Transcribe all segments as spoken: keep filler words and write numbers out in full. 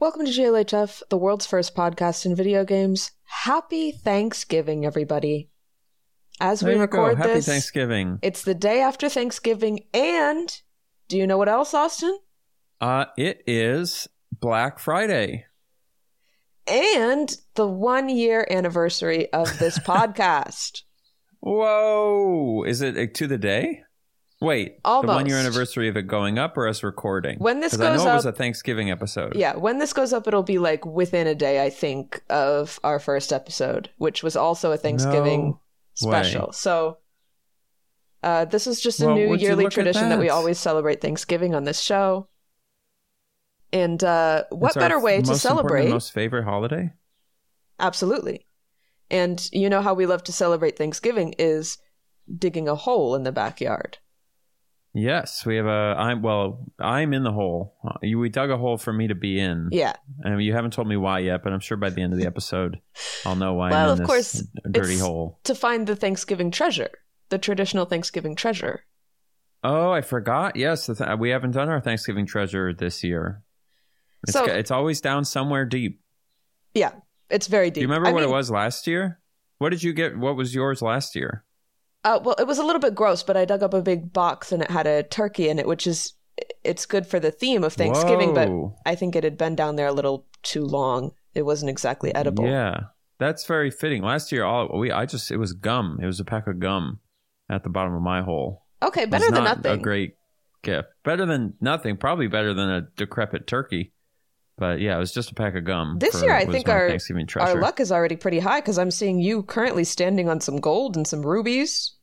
Welcome to J L H F, the world's first podcast in video games. Happy Thanksgiving, everybody. As we there you record go. Happy this, Thanksgiving. It's the day after Thanksgiving, and do you know what else, Austin? Uh, it is Black Friday. And the one-year anniversary of this podcast. Whoa! Is it uh, to the day? Wait, Almost. The one-year anniversary of it going up or us recording? When this 'Cause goes I know up, it was a Thanksgiving episode. Yeah, when this goes up, it'll be like within a day, I think, of our first episode, which was also a Thanksgiving No special. way. So uh, this is just a Well, new would you yearly look at tradition that? that? we always celebrate Thanksgiving on this show. And uh, what It's our better way most to important celebrate? and most favorite holiday? Absolutely. And you know how we love to celebrate Thanksgiving is digging a hole in the backyard. Yes, we have a. I'm well. I'm in the hole. Uh, You, we dug a hole for me to be in. Yeah. And you haven't told me why yet, but I'm sure by the end of the episode, I'll know why Well, I'm in of this course, dirty it's hole. to find the Thanksgiving treasure, the traditional Thanksgiving treasure. Oh, I forgot. Yes, the th- we haven't done our Thanksgiving treasure this year. It's, So- g- it's always down somewhere deep. Yeah, it's very deep. Do you remember I what mean, it was last year? What did you get? What was yours last year? Uh, well, it was a little bit gross, but I dug up a big box and it had a turkey in it, which is, it's good for the theme of Thanksgiving, Whoa. but I think it had been down there a little too long. It wasn't exactly edible. Yeah, that's very fitting. Last year, all we I just it was gum. It was a pack of gum at the bottom of my hole. Okay, It better was than not nothing. A great gift. Better than nothing. Probably better than a decrepit turkey. But yeah, it was just a pack of gum. This for- year, I was think my our, Thanksgiving treasure. our luck is already pretty high because I'm seeing you currently standing on some gold and some rubies.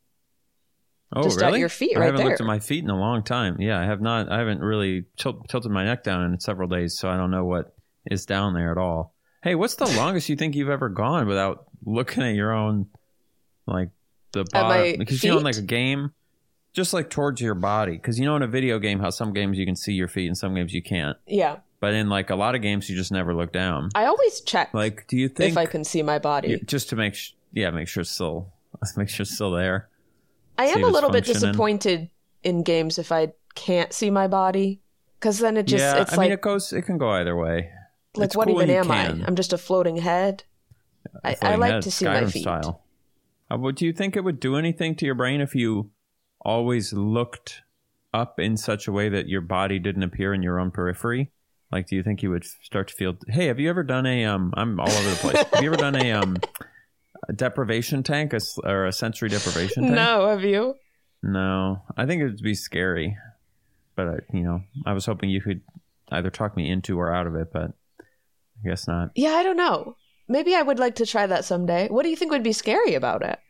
Oh, just at really? your feet I right haven't looked there. at my feet in a long time. Yeah, I have not. I haven't really tilt, tilted my neck down in several days, so I don't know what is down there at all. Hey, what's the longest you think you've ever gone without looking at your own, like the my bottom? Because you know, in feet? like a game, just like towards your body. Because you know, in a video game, how some games you can see your feet and some games you can't. Yeah. But in like a lot of games, you just never look down. I always check Like, do you think if I can see my body. you- just to make sh- yeah, make sure it's still make sure it's still there. I see am if a it's little bit functioning. disappointed in games if I can't see my body, because then it just yeah, it's I like mean, it goes. It can go either way. like It's what cool even when you am can. I? I'm just a floating head. I, I Floating like head, to see Skyrim my feet. Style. Uh, but do you think it would do anything to your brain if you always looked up in such a way that your body didn't appear in your own periphery? Like, do you think you would start to feel? Hey, have you ever done a? Um, I'm all over the place. Have you ever done a um, a deprivation tank, a, s- or a sensory deprivation tank? No, have you? No, I think it would be scary. But I, you know, I was hoping you could either talk me into or out of it, but I guess not. Yeah, I don't know. Maybe I would like to try that someday. What do you think would be scary about it?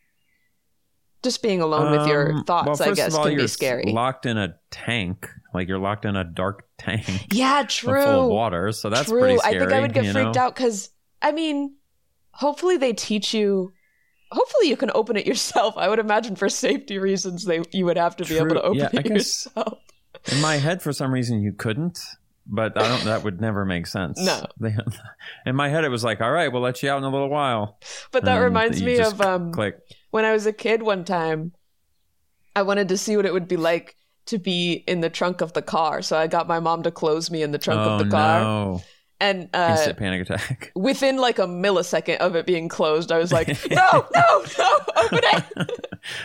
Just being alone with your Um, thoughts, well, I first guess, of all, can you're be scary. Locked in a tank, like you're locked in a dark tank Yeah, full of true. water. So that's True. pretty scary. I think I would get you freaked know? out because, I mean, hopefully they teach you. Hopefully you can open it yourself. I would imagine for safety reasons, they you would have to be True. able to open Yeah, I it guess- yourself. In my head, for some reason, you couldn't. But I don't. That would never make sense. No. They- in my head, it was like, all right, we'll let you out in a little while. But that And reminds you me just of um, click. when I was a kid one time. I wanted to see what it would be like to be in the trunk of the car. So I got my mom to close me in the trunk oh of the car. no! And uh, Instant panic attack. within like a millisecond of it being closed, I was like, no, no, no, open it.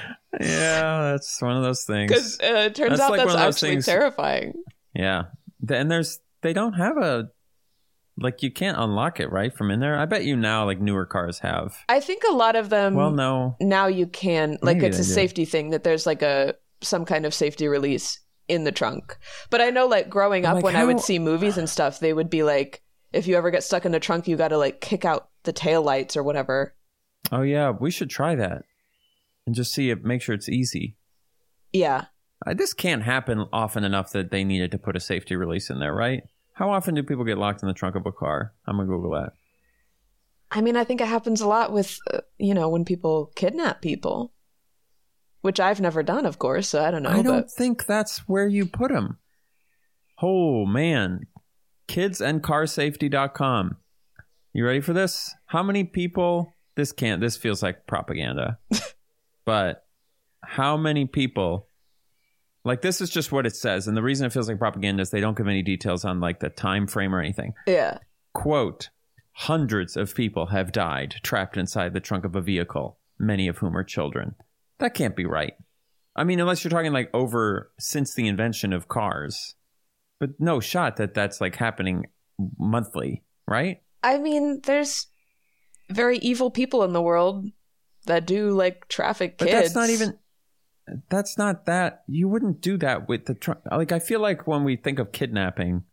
Yeah, that's one of those things. Because uh, it turns That's out like that's one of those actually things- terrifying. Yeah. Th- And there's, they don't have a, like, you can't unlock it, right, from in there? I bet you now, like, newer cars have. I think a lot of them Well, no. now you can, like Maybe it's a they do. safety thing that there's like a, some kind of safety release in the trunk. But I know like growing up Like, when I would how- see movies and stuff, they would be like, if you ever get stuck in the trunk, you got to like kick out the taillights or whatever. Oh, yeah, we should try that. And just see it, make sure it's easy. Yeah. Uh, this can't happen often enough that they needed to put a safety release in there, right? How often do people get locked in the trunk of a car? I'm going to Google that. I mean, I think it happens a lot with, uh, you know, when people kidnap people, which I've never done, of course. So I don't know. I don't but think that's where you put them. Oh, man. kids and car safety dot com. You ready for this? How many people... This can't... This feels like propaganda. But how many people... Like, this is just what it says. And the reason it feels like propaganda is they don't give any details on, like, the time frame or anything. Yeah. quote, hundreds of people have died trapped inside the trunk of a vehicle, many of whom are children. That can't be right. I mean, unless you're talking like over since the invention of cars. But no shot that that's like happening monthly, right? I mean, there's very evil people in the world that do like traffic kids. But that's not even, that's not that, you wouldn't do that with the trunk. Like, I feel like when we think of kidnapping,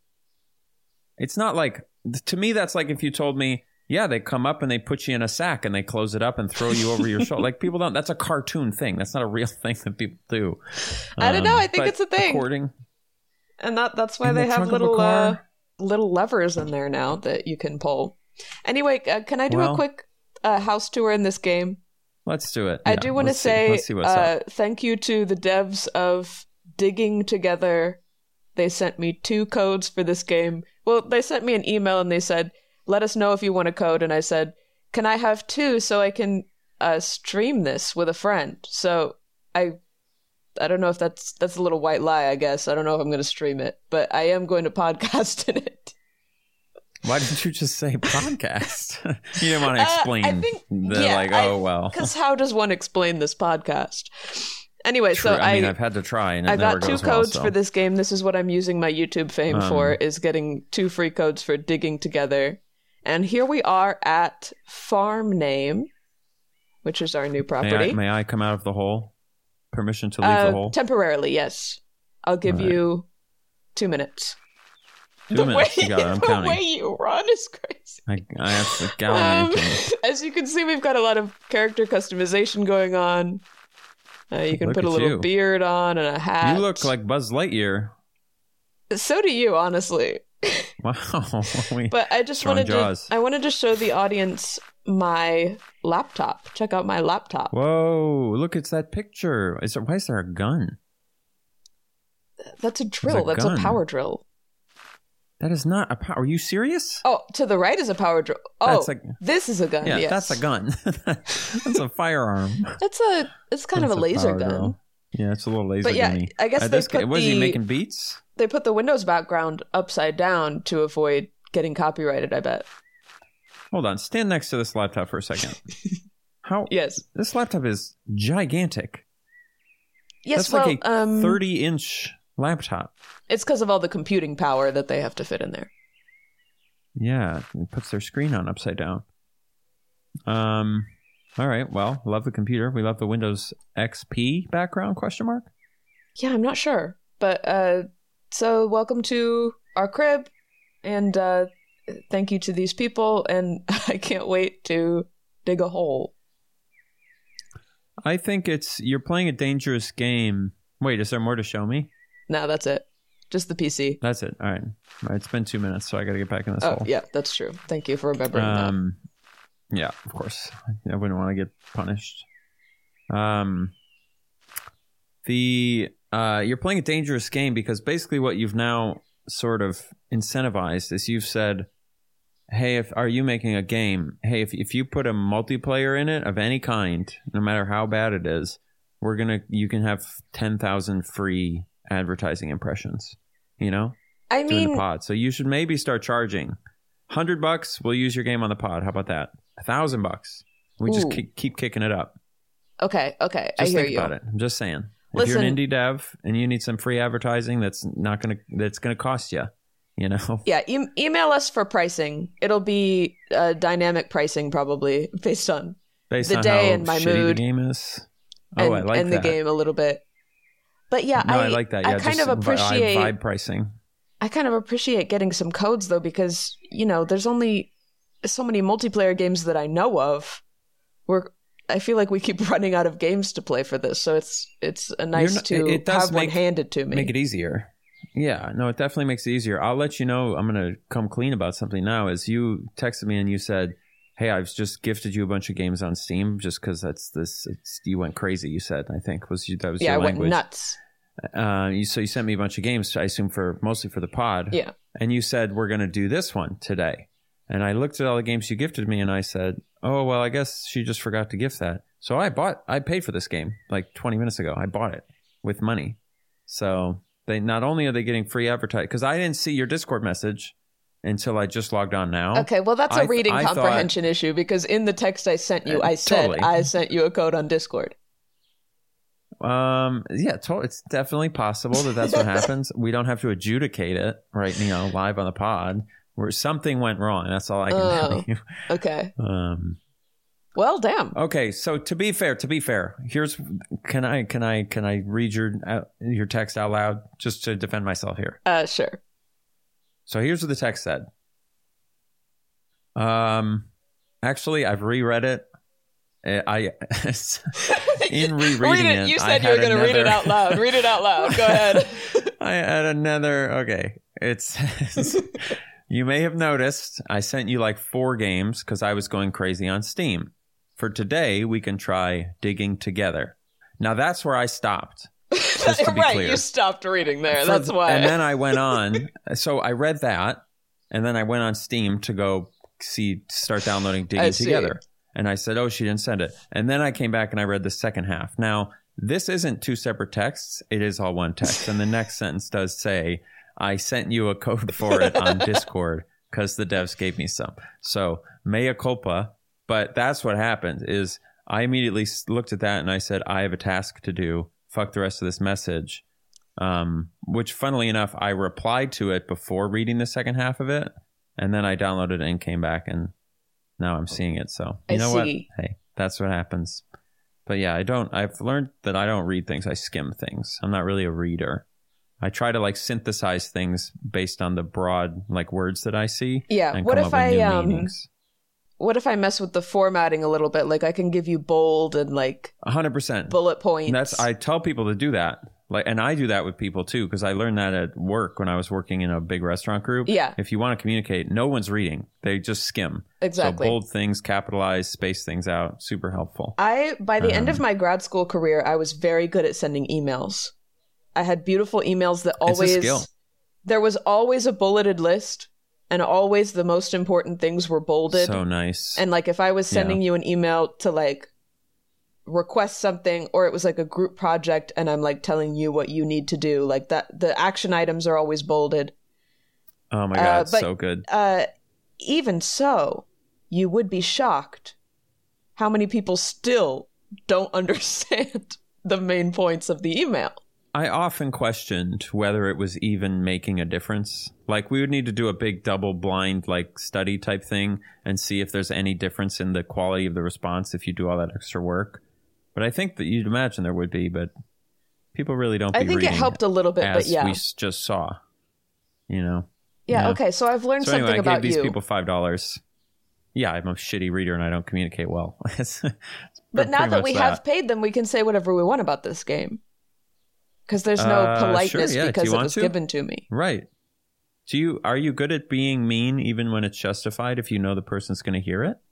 it's not like, to me, that's like if you told me, yeah, they come up and they put you in a sack and they close it up and throw you over your shoulder. Like, people don't, that's a cartoon thing. That's not a real thing that people do. Um, I don't know. I think it's a thing. According, and that that's why they the have little uh, little levers in there now that you can pull. Anyway, uh, can I do well, a quick uh, house tour in this game? Let's do it. I yeah, do want to say uh, thank you to the devs of Digging Together. They sent me two codes for this game. Well, they sent me an email and they said, let us know if you want a code. And I said, can I have two so I can uh, stream this with a friend? So I I don't know if that's that's a little white lie, I guess. I don't know if I'm going to stream it, but I am going to podcast in it. Why didn't you just say podcast? You didn't want to explain. Uh, I think, the, yeah, like, oh, well. Because how does one explain this podcast? Anyway, True. so I, mean, I, I've had to try, and it I never got two goes codes well, so. for this game. This is what I'm using my YouTube fame um, for, is getting two free codes for Digging Together. And here we are at Farm Name, which is our new property. May I, may I come out of the hole? Permission to leave uh, the hole? Temporarily, yes. I'll give right. you two minutes. Two the minutes. Way, you got it. I'm the counting. The way you run is crazy. I, I have to gallon um, As you can see, we've got a lot of character customization going on. Uh, you can look put a little you. beard on and a hat. You look like Buzz Lightyear. So do you, honestly. Wow. But I just wanted jaws. to I wanted to show the audience my laptop. Check out my laptop. Whoa, look, it's that picture. Is there, why is there a gun? That's a drill. A That's gun. a power drill. That is not a power. Are you serious? Oh, to the right is a power drill. Oh, that's like, this is a gun. Yeah, yes. that's a gun. That's a firearm. It's a. It's kind that's of a laser a gun. Drill. Yeah, it's a little laser But yeah, gunny. I guess uh, they this put guy, was the, he making beats? They put the Windows background upside down to avoid getting copyrighted, I bet. Hold on. Stand next to this laptop for a second. How? Yes. This laptop is gigantic. Yes, That's well, like a um, thirty-inch laptop. It's because of all the computing power that they have to fit in there. Yeah, it puts their screen on upside down. Um, all right. Well, love the computer. We love the Windows X P background? Question mark. Yeah, I'm not sure, but uh, so welcome to our crib, and uh, thank you to these people, and I can't wait to dig a hole. I think it's you're playing a dangerous game. Wait, is there more to show me? No, that's it. Just the P C. That's it. All right. All right. It's been two minutes, so I got to get back in this oh, hole. Yeah, that's true. Thank you for remembering um, that. Yeah, of course. I wouldn't want to get punished. Um, the uh, you're playing a dangerous game because basically what you've now sort of incentivized is you've said, hey, if are you making a game? Hey, if if you put a multiplayer in it of any kind, no matter how bad it is, we're gonna you can have ten thousand free advertising impressions. You know, I mean, doing the pod. So you should maybe start charging hundred bucks. We'll use your game on the pod. How about that? A thousand bucks. We Ooh. just keep, keep kicking it up. Okay, okay, Just I hear think you. about it. I'm just saying. Listen, if you're an indie dev and you need some free advertising, that's not gonna that's gonna cost you. You know. Yeah, e- email us for pricing. It'll be uh, dynamic pricing, probably based on based the on day how and my shitty mood. the game is. Oh, and, I like and that. the game a little bit. But yeah, no, I, I like that. Yeah, I kind just of appreciate vibe, vibe pricing. I kind of appreciate getting some codes though, because you know, there's only so many multiplayer games that I know of. We're I feel like we keep running out of games to play for this, so it's it's a nice not, to it, it does have make, one handed to me. Make it easier. Yeah, no, it definitely makes it easier. I'll let you know. I'm gonna come clean about something now. As you texted me and you said, hey, I've just gifted you a bunch of games on Steam just because that's this. It's, you went crazy. You said, I think was you. That was yeah, your I language. went nuts. Uh, you, so you sent me a bunch of games. I assume for mostly for the pod. Yeah. And you said we're gonna do this one today. And I looked at all the games you gifted me, and I said, oh well, I guess she just forgot to gift that. So I bought. I paid for this game like twenty minutes ago. I bought it with money. So they not only are they getting free advertising because I didn't see your Discord message. until I just logged on now. Okay, well, that's a I, reading I comprehension thought, issue because in the text I sent you, uh, I said totally. I sent you a code on Discord. Um. Yeah. To- it's definitely possible that that's what happens. We don't have to adjudicate it right. You know, live on the pod. Where something went wrong. That's all I can oh, tell you. Okay. Um. Well, damn. Okay. So to be fair, to be fair, here's can I can I can I read your uh, your text out loud just to defend myself here? Uh, sure. So here's what the text said. Um, actually, I've reread it. I in rereading read it. You said you were going to read it out loud. Read it out loud. Go ahead. I had another. Okay, it says you may have noticed I sent you like four games because I was going crazy on Steam. For today, we can try Digging Together. Now that's where I stopped. Just to be right, clear. you stopped reading there. For, that's why. And then I went on. So I read that, and then I went on Steam to go see, start downloading Digging Together. And I said, oh, she didn't send it. And then I came back and I read the second half. Now, this isn't two separate texts. It is all one text. And the next sentence does say, I sent you a code for it on Discord because the devs gave me some. So, mea culpa. But that's what happened is I immediately looked at that and I said, I have a task to do. Fuck the rest of this message. Um, which, funnily enough, I replied to it before reading the second half of it. And then I downloaded it and came back and now I'm seeing it. So, you I know see. what? Hey, that's what happens. But yeah, I don't, I've learned that I don't read things. I skim things. I'm not really a reader. I try to like synthesize things based on the broad like words that I see. Yeah. And what come if up with I, new um, meanings. What if I mess with the formatting a little bit? Like I can give you bold and like one hundred percent bullet points. That's, I tell people to do that. Like, and I do that with people too, because I learned that at work when I was working in a big restaurant group. Yeah. If you want to communicate, no one's reading. They just skim. Exactly. So bold things, capitalize, space things out. Super helpful. I, by the Um, end of my grad school career, I was very good at sending emails. I had beautiful emails that It's a always, skill. there was always a bulleted list and always the most important things were bolded. So nice. And like if I was sending Yeah. you an email to like request something or it was like a group project and I'm like telling you what you need to do, like that the action items are always bolded. Oh my God, Uh, but, so good. Uh, even so, you would be shocked how many people still don't understand the main points of the email. I often questioned whether it was even making a difference. Like we would need to do a big double blind like study type thing and see if there's any difference in the quality of the response if you do all that extra work. But I think that you'd imagine there would be, but people really don't be I think it reading helped a little bit, as but yeah. we s- just saw, you know? Yeah, Yeah. okay, so I've learned So something anyway, I about gave these you. people five dollars. Yeah, I'm a shitty reader and I don't communicate well. It's- it's But now pretty that much we have paid them, we can say whatever we want about this game. Because there's no Uh, politeness sure, yeah. Do because you it want was to? given to me. Right. Do you are you good at being mean even when it's justified if you know the person's going to hear it?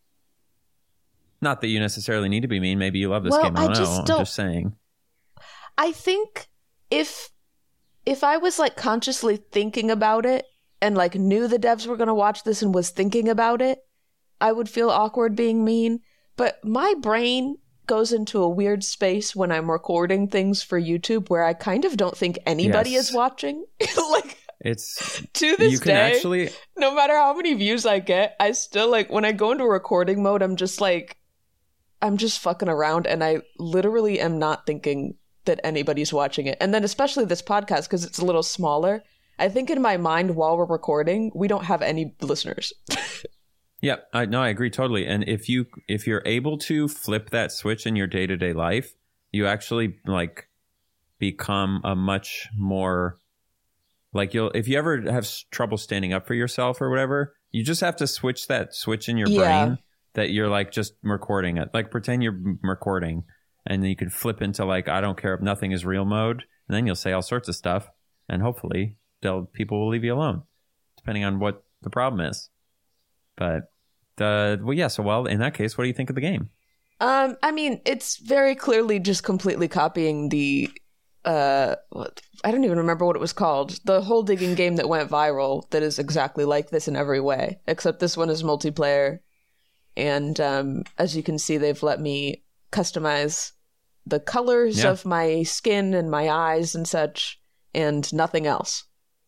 Not that you necessarily need to be mean. Maybe you love this Well, game. I I don't just know. I'm don't- just saying. I think if if I was like consciously thinking about it and like knew the devs were going to watch this and was thinking about it, I would feel awkward being mean. But my brain goes into a weird space when I'm recording things for YouTube where I kind of don't think anybody Yes. is watching. Like It's to this you can day, actually no matter how many views I get, I still like when I go into recording mode, I'm just like, I'm just fucking around and I literally am not thinking that anybody's watching it. And then especially this podcast, because it's a little smaller, I think in my mind while we're recording, we don't have any listeners. Yeah, I no, I agree totally. And if you if you're able to flip that switch in your day-to-day life, you actually like become a much more like you'll if you ever have s- trouble standing up for yourself or whatever, you just have to switch that switch in your Yeah. brain that you're like just recording it. Like pretend you're m- recording and then you could flip into like I don't care if nothing is real mode and then you'll say all sorts of stuff and hopefully they'll people will leave you alone depending on what the problem is. But the well, yeah. So, well, in that case, what do you think of the game? Um, I mean, it's very clearly just completely copying the, uh, what, I don't even remember what it was called. The whole digging game that went viral that is exactly like this in every way, except this one is multiplayer. And um, as you can see, they've let me customize the colors Yeah. of my skin and my eyes and such, and nothing else.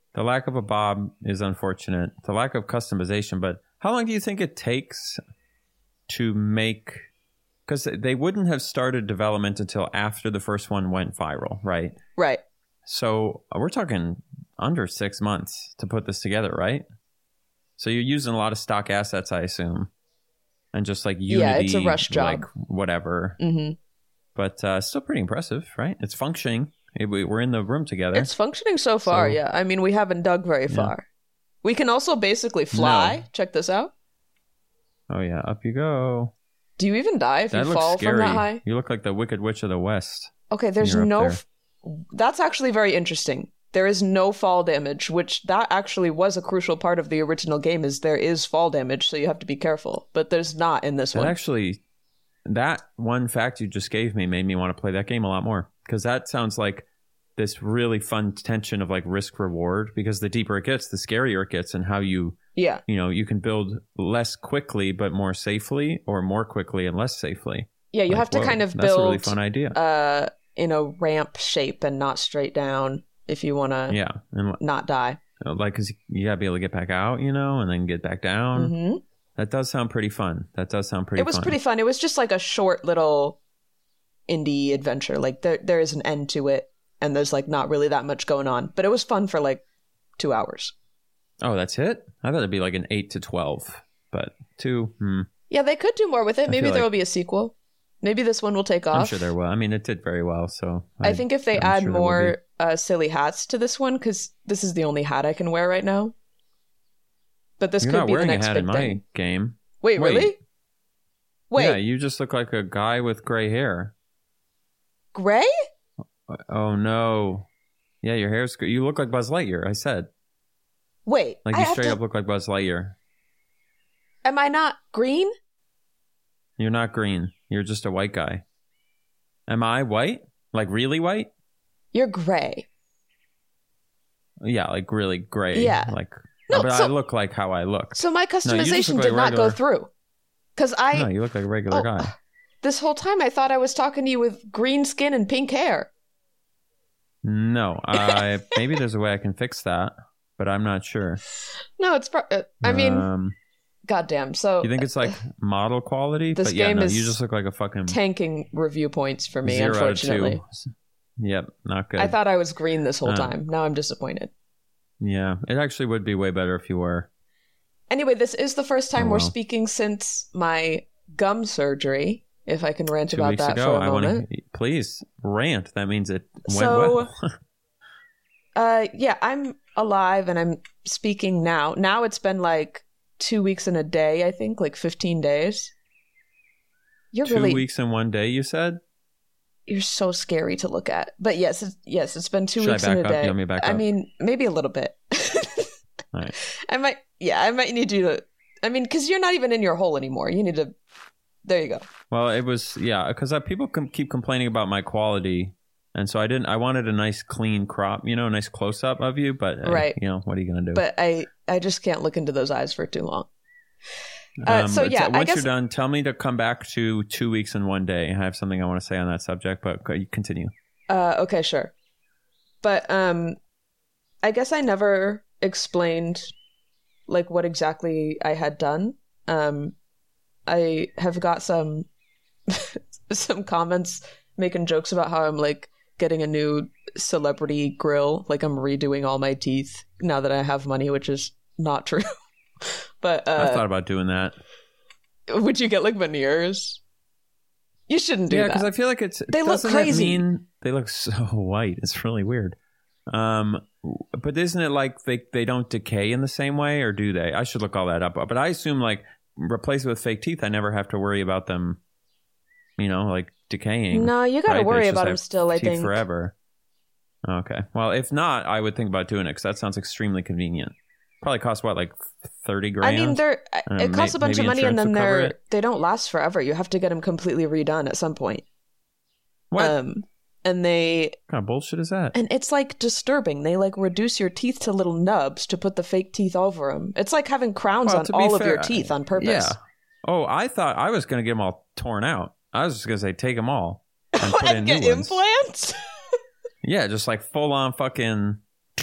The lack of a Bob is unfortunate. The lack of customization, but how long do you think it takes to make... Because they wouldn't have started development until after the first one went viral, right? Right. So we're talking under six months to put this together, right? So you're using a lot of stock assets, I assume. And just like Unity, yeah, it's a rush job. Like whatever. Mm-hmm. But uh, still pretty impressive, right? It's functioning. It, we, we're in the room together. It's functioning so far, so, yeah. I mean, we haven't dug very yeah. far. We can also basically fly. No. Check this out. Oh, yeah. Up you go. Do you even die if that you fall scary. from that high? You look like the Wicked Witch of the West. Okay, there's no... There. F- That's actually very interesting. There is no fall damage, which that actually was a crucial part of the original game, is there is fall damage, so you have to be careful. But there's not in this that one. Actually, that one fact you just gave me made me want to play that game a lot more. Because that sounds like this really fun tension of like risk reward, because the deeper it gets, the scarier it gets, and how you... Yeah. You know, you can build less quickly, but more safely, or more quickly and less safely. Yeah, you like, have to whoa, kind of build... That's a really fun idea. Uh, in a ramp shape and not straight down if you want to yeah. and, not die. Like, because you got to be able to get back out, you know, and then get back down. Mm-hmm. That does sound pretty fun. That does sound pretty fun. It was fun. pretty fun. It was just like a short little indie adventure. Like, there there is an end to it, and there's like not really that much going on. But it was fun for like two hours. Oh, that's it? I thought it'd be like an eight to twelve, but two, hmm. Yeah, they could do more with it. I Maybe there like... will be a sequel. Maybe this one will take off. I'm sure there will. I mean, it did very well, so... I, I think if they I'm add sure more uh, silly hats to this one, because this is the only hat I can wear right now. But this You're could not be the next a hat big in thing. my game. Wait, Wait, really? Wait. Yeah, you just look like a guy with gray hair. Gray? Oh, no. Yeah, your hair's... You look like Buzz Lightyear, I said. Wait. Like you I straight to... up look like Buzz Lightyear. Am I not green? You're not green. You're just a white guy. Am I white? Like really white? You're gray. Yeah, like really gray. Yeah. Like, no, but so, I look like how I look. So my customization no, did like not go through. Because I... No, you look like a regular oh, guy. This whole time I thought I was talking to you with green skin and pink hair. No, I maybe there's a way I can fix that, but I'm not sure. No, it's... Pro- I mean... Um, goddamn, so... You think it's like model quality? This but yeah, game no, is you just look like a fucking... tanking review points for me, zero unfortunately. Out of two. Yep, not good. I thought I was green this whole uh, time. Now I'm disappointed. Yeah, it actually would be way better if you were. Anyway, this is the first time oh, well. we're speaking since my gum surgery, if I can rant Two about weeks that ago, for a I moment. Wanna, please, rant. That means it went so, well. uh, yeah, I'm alive and I'm speaking now. Now it's been like two weeks and a day, I think, like fifteen days. You're two really... weeks and one day, you said? You're so scary to look at. But yes, it's, yes, it's been two Should weeks I back and a up? day. You want me to back I up? mean, maybe a little bit. All right. I might, yeah, I might need you to, I mean, because you're not even in your hole anymore. You need to, there you go. Well, it was, yeah, because people com- keep complaining about my quality. And so I didn't, I wanted a nice clean crop, you know, a nice close up of you. But, uh, right. you know, what are you going to do? But I, I just can't look into those eyes for too long. Uh, um, so yeah, once I guess, you're done, tell me to come back to two weeks and one day. I have something I want to say on that subject, but you continue. Uh, okay, sure. But um, I guess I never explained like what exactly I had done. Um, I have got some some comments making jokes about how I'm like getting a new celebrity grill, like I'm redoing all my teeth now that I have money, which is not true. But uh, I thought about doing that. Would you get like veneers? You shouldn't do yeah, that. Yeah, because I feel like it's they look crazy. Mean, they look so white. It's really weird. Um, but isn't it like they they don't decay in the same way, or do they? I should look all that up. But I assume like replace it with fake teeth. I never have to worry about them. You know, like decaying. No, you got to right? worry about them still. I think forever. Okay. Well, if not, I would think about doing it because that sounds extremely convenient. Probably costs what, like thirty grand? I mean, they're it know, costs may, a bunch of money, and then they're it. they don't last forever. You have to get them completely redone at some point. What? Um, and they what kind of bullshit is that? And it's like disturbing. They like reduce your teeth to little nubs to put the fake teeth over them. It's like having crowns well, on all fair, of your teeth on purpose. Yeah. Oh, I thought I was going to get them all torn out. I was just going to say take them all and put and in get new ones. implants. Yeah, just like full on fucking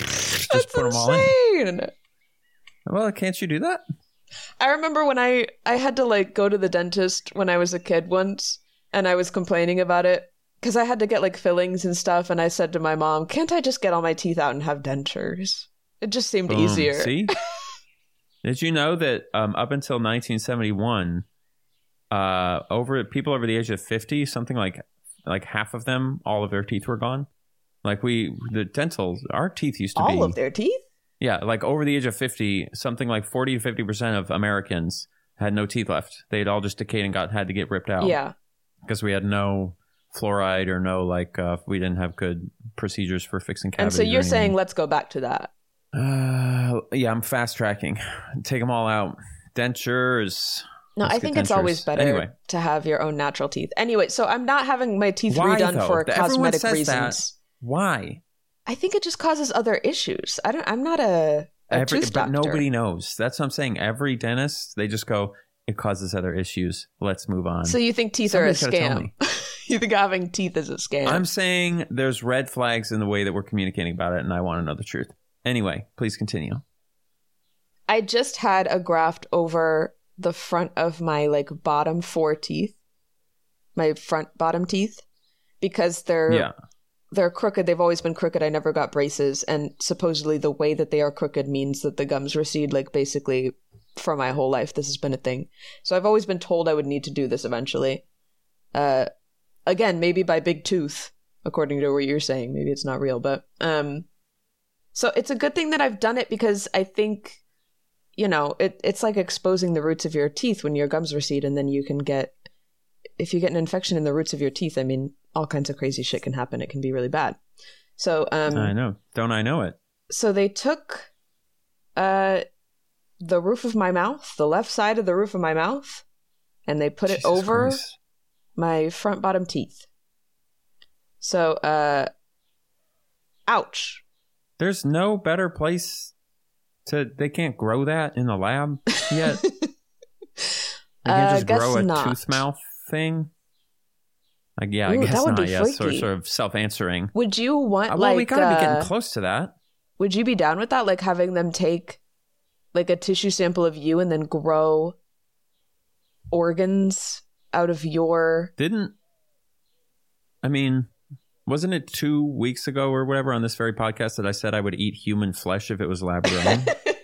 just just put insane. them all in. Well, can't you do that? I remember when I, I had to like go to the dentist when I was a kid once, and I was complaining about it because I had to get like fillings and stuff, and I said to my mom, can't I just get all my teeth out and have dentures? It just seemed Boom. easier. See? Did you know that um, up until nineteen seventy-one, uh, over people over the age of fifty, something like like half of them, all of their teeth were gone? Like we, the dental, our teeth used to all be... All of their teeth? Yeah, like over the age of fifty, something like forty to fifty percent of Americans had no teeth left. They'd all just decayed and got had to get ripped out. Yeah. Because we had no fluoride or no, like, uh, we didn't have good procedures for fixing cavities. And so you're saying let's go back to that. Uh, yeah, I'm fast tracking. Take them all out. Dentures. No, Let's I think dentures. it's always better anyway. to have your own natural teeth. Anyway, so I'm not having my teeth Why, redone though? for Everyone cosmetic says reasons. That. Why? I think it just causes other issues. I don't. I'm not a, a Every, tooth but doctor. nobody knows. That's what I'm saying. Every dentist, they just go, it causes other issues. Let's move on. So you think teeth Somebody's are a gotta tell scam? me. You think having teeth is a scam? I'm saying there's red flags in the way that we're communicating about it, and I want to know the truth. Anyway, please continue. I just had a graft over the front of my like bottom four teeth, my front bottom teeth, because they're yeah. they're crooked. They've always been crooked. I never got braces, and supposedly the way that they are crooked means that the gums recede. Like basically, for my whole life, this has been a thing. So I've always been told I would need to do this eventually. Uh, again, maybe by Big Tooth, according to what you're saying. Maybe it's not real, but um, so it's a good thing that I've done it because I think. You know, it, it's like exposing the roots of your teeth when your gums recede, and then you can get, if you get an infection in the roots of your teeth, I mean, all kinds of crazy shit can happen. It can be really bad. So, um, I know. Don't I know it? So they took uh, the roof of my mouth, the left side of the roof of my mouth, and they put Jesus it over Christ. my front bottom teeth. So, uh, ouch. There's no better place. So they can't grow that in the lab yet? They can't just uh, grow a not. tooth mouth thing? Like, yeah, Ooh, I guess that would not. be Yes, sort, freaky. sort of self-answering. Would you want, Uh, well, like... we gotta uh, be getting close to that. Would you be down with that? Like having them take like a tissue sample of you and then grow organs out of your... Didn't... I mean... Wasn't it two weeks ago or whatever on this very podcast that I said I would eat human flesh if it was lab grown?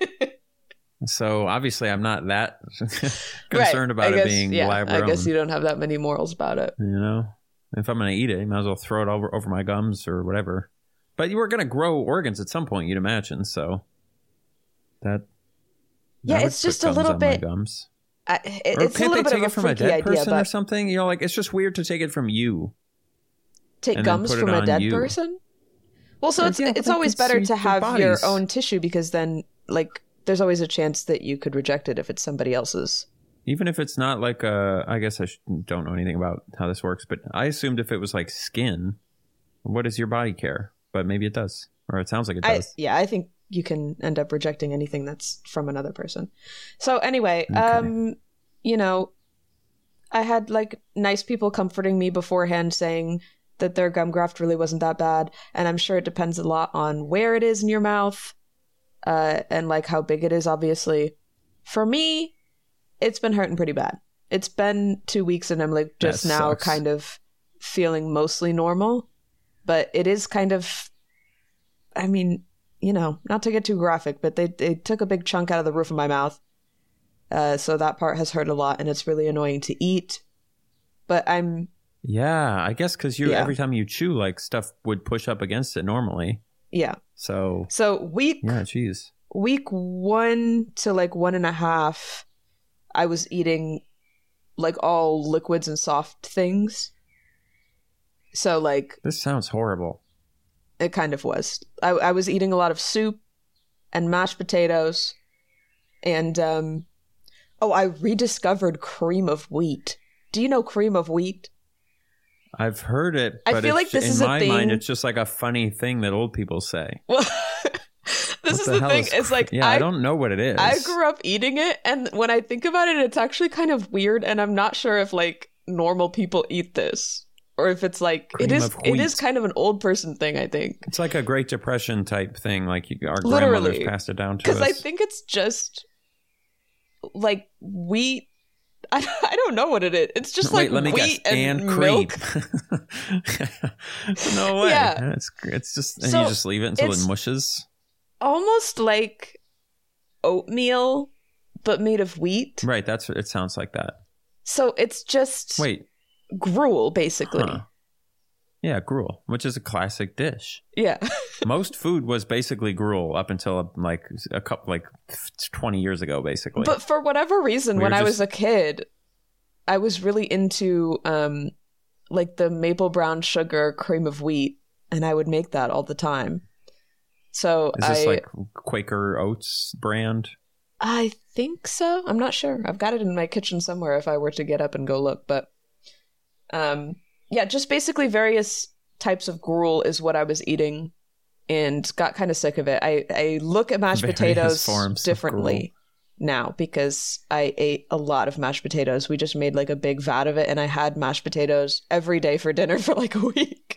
So obviously I'm not that concerned right. about I it guess, being yeah, lab grown. I guess you don't have that many morals about it. You know, if I'm going to eat it, I might as well throw it over, over my gums or whatever. But you were going to grow organs at some point, you'd imagine. So that, yeah, that it's just a little bit. Gums. I, it, or it's can't a little they bit take of a it from a freaky dead idea, person but or something? You know, like it's just weird to take it from you. Take and then gums put it from a on dead you. person? Well, so Or, it's yeah, it's like, always it's better your- to your have your bodies. own tissue because then, like, there's always a chance that you could reject it if it's somebody else's. Even if it's not like a, I guess I sh- don't know anything about how this works, but I assumed if it was like skin, what does your body care? But maybe it does, or it sounds like it I, does. yeah, I think you can end up rejecting anything that's from another person. So anyway, Okay. um, you know, I had like nice people comforting me beforehand saying that their gum graft really wasn't that bad. And I'm sure it depends a lot on where it is in your mouth, uh, and like how big it is, obviously. For me, it's been hurting pretty bad. It's been two weeks and I'm like just That now sucks. kind of feeling mostly normal. But it is kind of, I mean, you know, not to get too graphic, but they, they took a big chunk out of the roof of my mouth. Uh, so that part has hurt a lot and it's really annoying to eat. But I'm... Yeah, I guess because you Yeah. every time you chew, like stuff would push up against it normally. Yeah. So So week yeah, jeez. week one to like one and a half, I was eating like all liquids and soft things. So like This sounds horrible. it kind of was. I, I was eating a lot of soup and mashed potatoes, and um, oh, I rediscovered cream of wheat. Do you know cream of wheat? I've heard it, I but feel it's, like this in is a my mind, thing- it's just like a funny thing that old people say. Well, What this is the hell thing. is It's cr- like yeah, I, I, don't know what it is. I grew up eating it, and when I think about it, it's actually kind of weird, and I'm not sure if like normal people eat this. or if it's like Cream it is of it wheat. is kind of an old person thing, I think. It's like a Great Depression type thing. Like you, our Literally. grandmothers passed it down to us. Because I think it's just like wheat. I, I don't know what it is. It's just Wait, like let me wheat guess. and, And cream. milk. No way. Yeah. It's it's just and So you just leave it until it it's- mushes. Almost like oatmeal, but made of wheat. Right. That's it. Sounds like that. So it's just Wait. gruel, basically. Huh. Yeah, gruel, which is a classic dish. Yeah. Most food was basically gruel up until like a couple, like twenty years ago, basically. But for whatever reason, We when were I just- was a kid, I was really into um, like the maple brown sugar cream of wheat, and I would make that all the time. So Is this I, like Quaker Oats brand? I think so. I'm not sure. I've got it in my kitchen somewhere if I were to get up and go look. But um, yeah, just basically various types of gruel is what I was eating, and got kind of sick of it. I, I look at mashed Various potatoes forms of differently now because I ate a lot of mashed potatoes. We just made like a big vat of it, and I had mashed potatoes every day for dinner for like a week.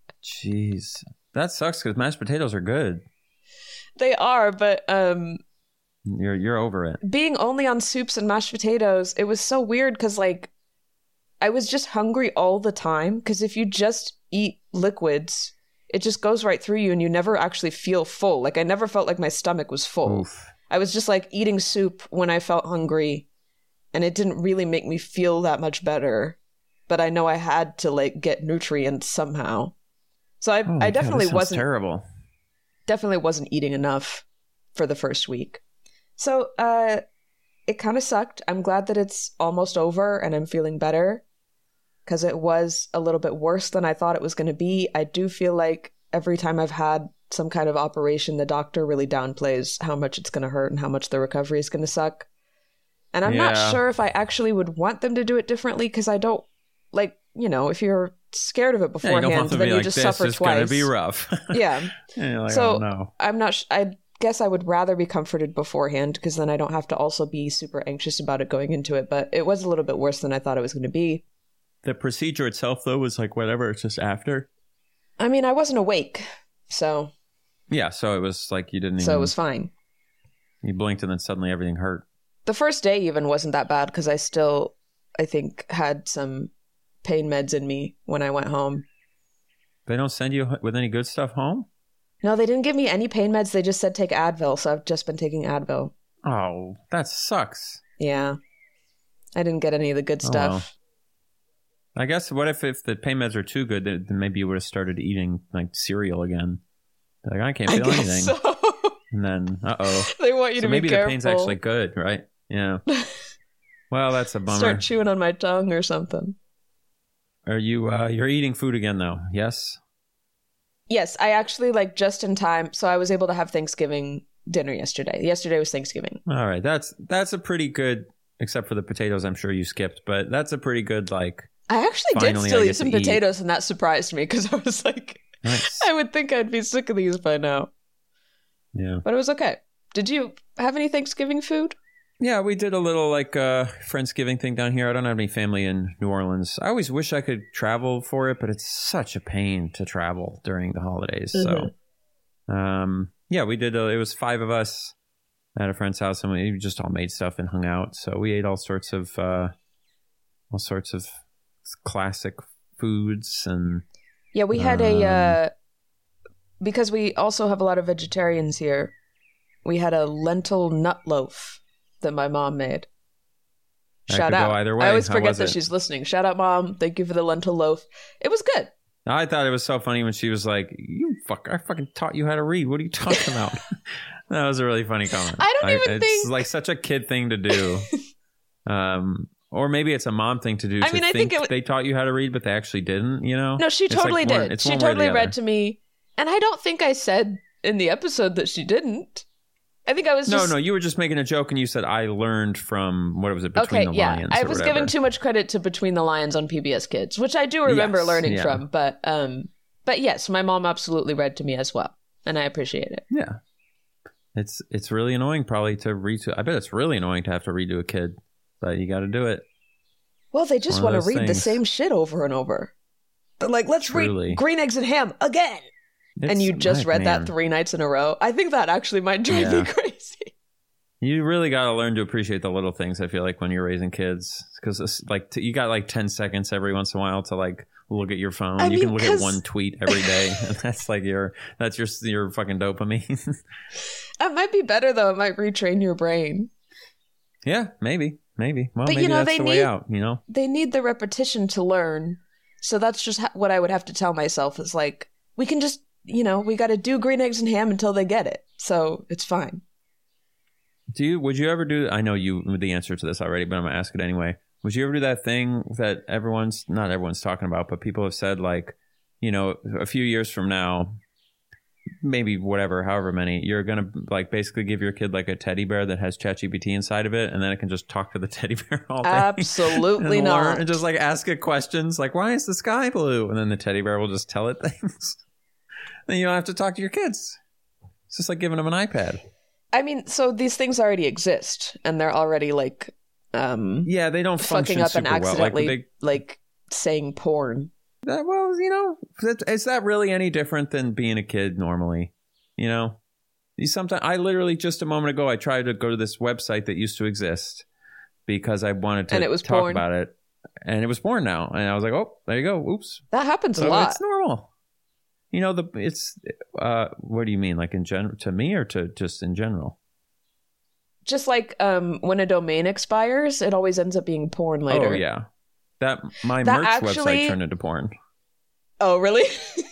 Jeez, that sucks because mashed potatoes are good. They are, but um, You're you're over it. being only on soups and mashed potatoes, it was so weird because like I was just hungry all the time. Because if you just eat liquids, it just goes right through you, and you never actually feel full. Like I never felt like my stomach was full. Oof. I was just like eating soup when I felt hungry, and it didn't really make me feel that much better. But I know I had to like get nutrients somehow. So I, Oh my I God, definitely this sounds wasn't terrible. definitely wasn't eating enough for the first week. So uh, it kind of sucked. I'm glad that it's almost over and I'm feeling better because it was a little bit worse than I thought it was going to be. I do feel like every time I've had some kind of operation, the doctor really downplays how much it's going to hurt and how much the recovery is going to suck. And I'm Yeah. not sure if I actually would want them to do it differently because I don't, like, you know, if you're scared of it Yeah, you beforehand, don't want them to then be you like, just this suffer is going twice. to be rough. Yeah. And you're like, So- oh no. I'm not, sh- I guess I would rather be comforted beforehand because then I don't have to also be super anxious about it going into it. But it was a little bit worse than I thought it was going to be. The procedure itself, though, was like whatever. It's just after. I mean, I wasn't awake, so Yeah, so it was like you didn't even. so it was fine. You blinked and then suddenly everything hurt. The first day even wasn't that bad because I still, I think, had some pain meds in me when I went home. They don't send you with any good stuff home? No, they didn't give me any pain meds. They just said take Advil, so I've just been taking Advil. Oh, that sucks. Yeah. I didn't get any of the good Oh, stuff. well. I guess what if, if the pain meds are too good, then then maybe you would have started eating like cereal again. Like, I can't I feel guess anything. so. And then, uh oh. They want you So to maybe be careful. the pain's actually good, right? Yeah. Well, that's a bummer. Start chewing on my tongue or something. Are you, uh, you're eating food again though? Yes? Yes, I actually like just in time. So I was able to have Thanksgiving dinner yesterday. Yesterday was Thanksgiving. All right. That's, that's a pretty good, except for the potatoes I'm sure you skipped, but that's a pretty good, like, I actually Finally, did still I eat get some to eat. potatoes, and that surprised me because I was like, nice. I would think I'd be sick of these by now. Yeah. But it was okay. Did you have any Thanksgiving food? Yeah, we did a little like uh Friendsgiving thing down here. I don't have any family in New Orleans. I always wish I could travel for it, but it's such a pain to travel during the holidays. So, um, yeah, we did. A, it was five of us at a friend's house, and we just all made stuff and hung out. So we ate all sorts of uh, all sorts of classic foods and Yeah, we had a, Um, uh, because we also have a lot of vegetarians here, we had a lentil nut loaf that my mom made. That Shout could out. go either way. I always How forget was that it? she's listening. Shout out, Mom. Thank you for the lentil loaf. It was good. I thought it was so funny when she was like, "You fuck! I fucking taught you how to read. What are you talking about?" That was a really funny comment. I don't even it's think- like such a kid thing to do. um, or maybe it's a mom thing to do. I to mean, I think think it w- they taught you how to read, but they actually didn't. You know? No, she It's like totally one- did. it's She one way or the totally read other. to me. And I don't think I said in the episode that she didn't. I think I was No, just... no, you were just making a joke, and you said I learned from what was it Between Okay, the yeah. Lions? I or was whatever. giving too much credit to Between the Lions on P B S Kids, which I do remember Yes, learning yeah. from. But um, but yes, my mom absolutely read to me as well. And I appreciate it. Yeah, it's it's really annoying probably to read to. I bet it's really annoying to have to read to a kid, but you got to do it. Well, they just One want of to those read the things. same shit over and over. They're like, let's Truly. read Green Eggs and Ham again. It's, and you just read man. that three nights in a row. I think that actually might drive Yeah. me crazy. You really got to learn to appreciate the little things, I feel like, when you're raising kids. Because like t- you got like ten seconds every once in a while to like look at your phone. I you mean, can look at 'cause- one tweet every day. And that's like your, that's your, your fucking dopamine. That might be better, though. It might retrain your brain. Yeah, maybe. Maybe. Well, But, maybe you know, that's they the need- way out, you know? They need the repetition to learn. So that's just ha- what I would have to tell myself is like, we can just, you know, we got to do Green Eggs and Ham until they get it. So it's fine. Do you, would you ever do, I know you knew the answer to this already, but I'm going to ask it anyway. Would you ever do that thing that everyone's, not everyone's talking about, but people have said like, you know, a few years from now, maybe whatever, however many, you're going to like basically give your kid like a teddy bear that has ChatGPT inside of it, and then it can just talk to the teddy bear all day. Absolutely and learn- not. And just like ask it questions like, why is the sky blue? And then the teddy bear will just tell it things. Then you don't have to talk to your kids. It's just like giving them an iPad. I mean, so these things already exist, and they're already like, um, Yeah, they don't function fucking up and super well. Like, accidentally they, like saying porn. that, well, you know, that, is that really any different than being a kid normally? You know, you sometimes I literally just a moment ago I tried to go to this website that used to exist because I wanted to And it was talk porn. about it, and it was porn now, and I was like, oh, there you go, oops. That happens a So lot. it's normal. You know, the it's uh, what do you mean, like in general to me or to just in general? Just like um, when a domain expires, it always ends up being porn later. Oh yeah, that my That merch actually- website turned into porn. Oh, really?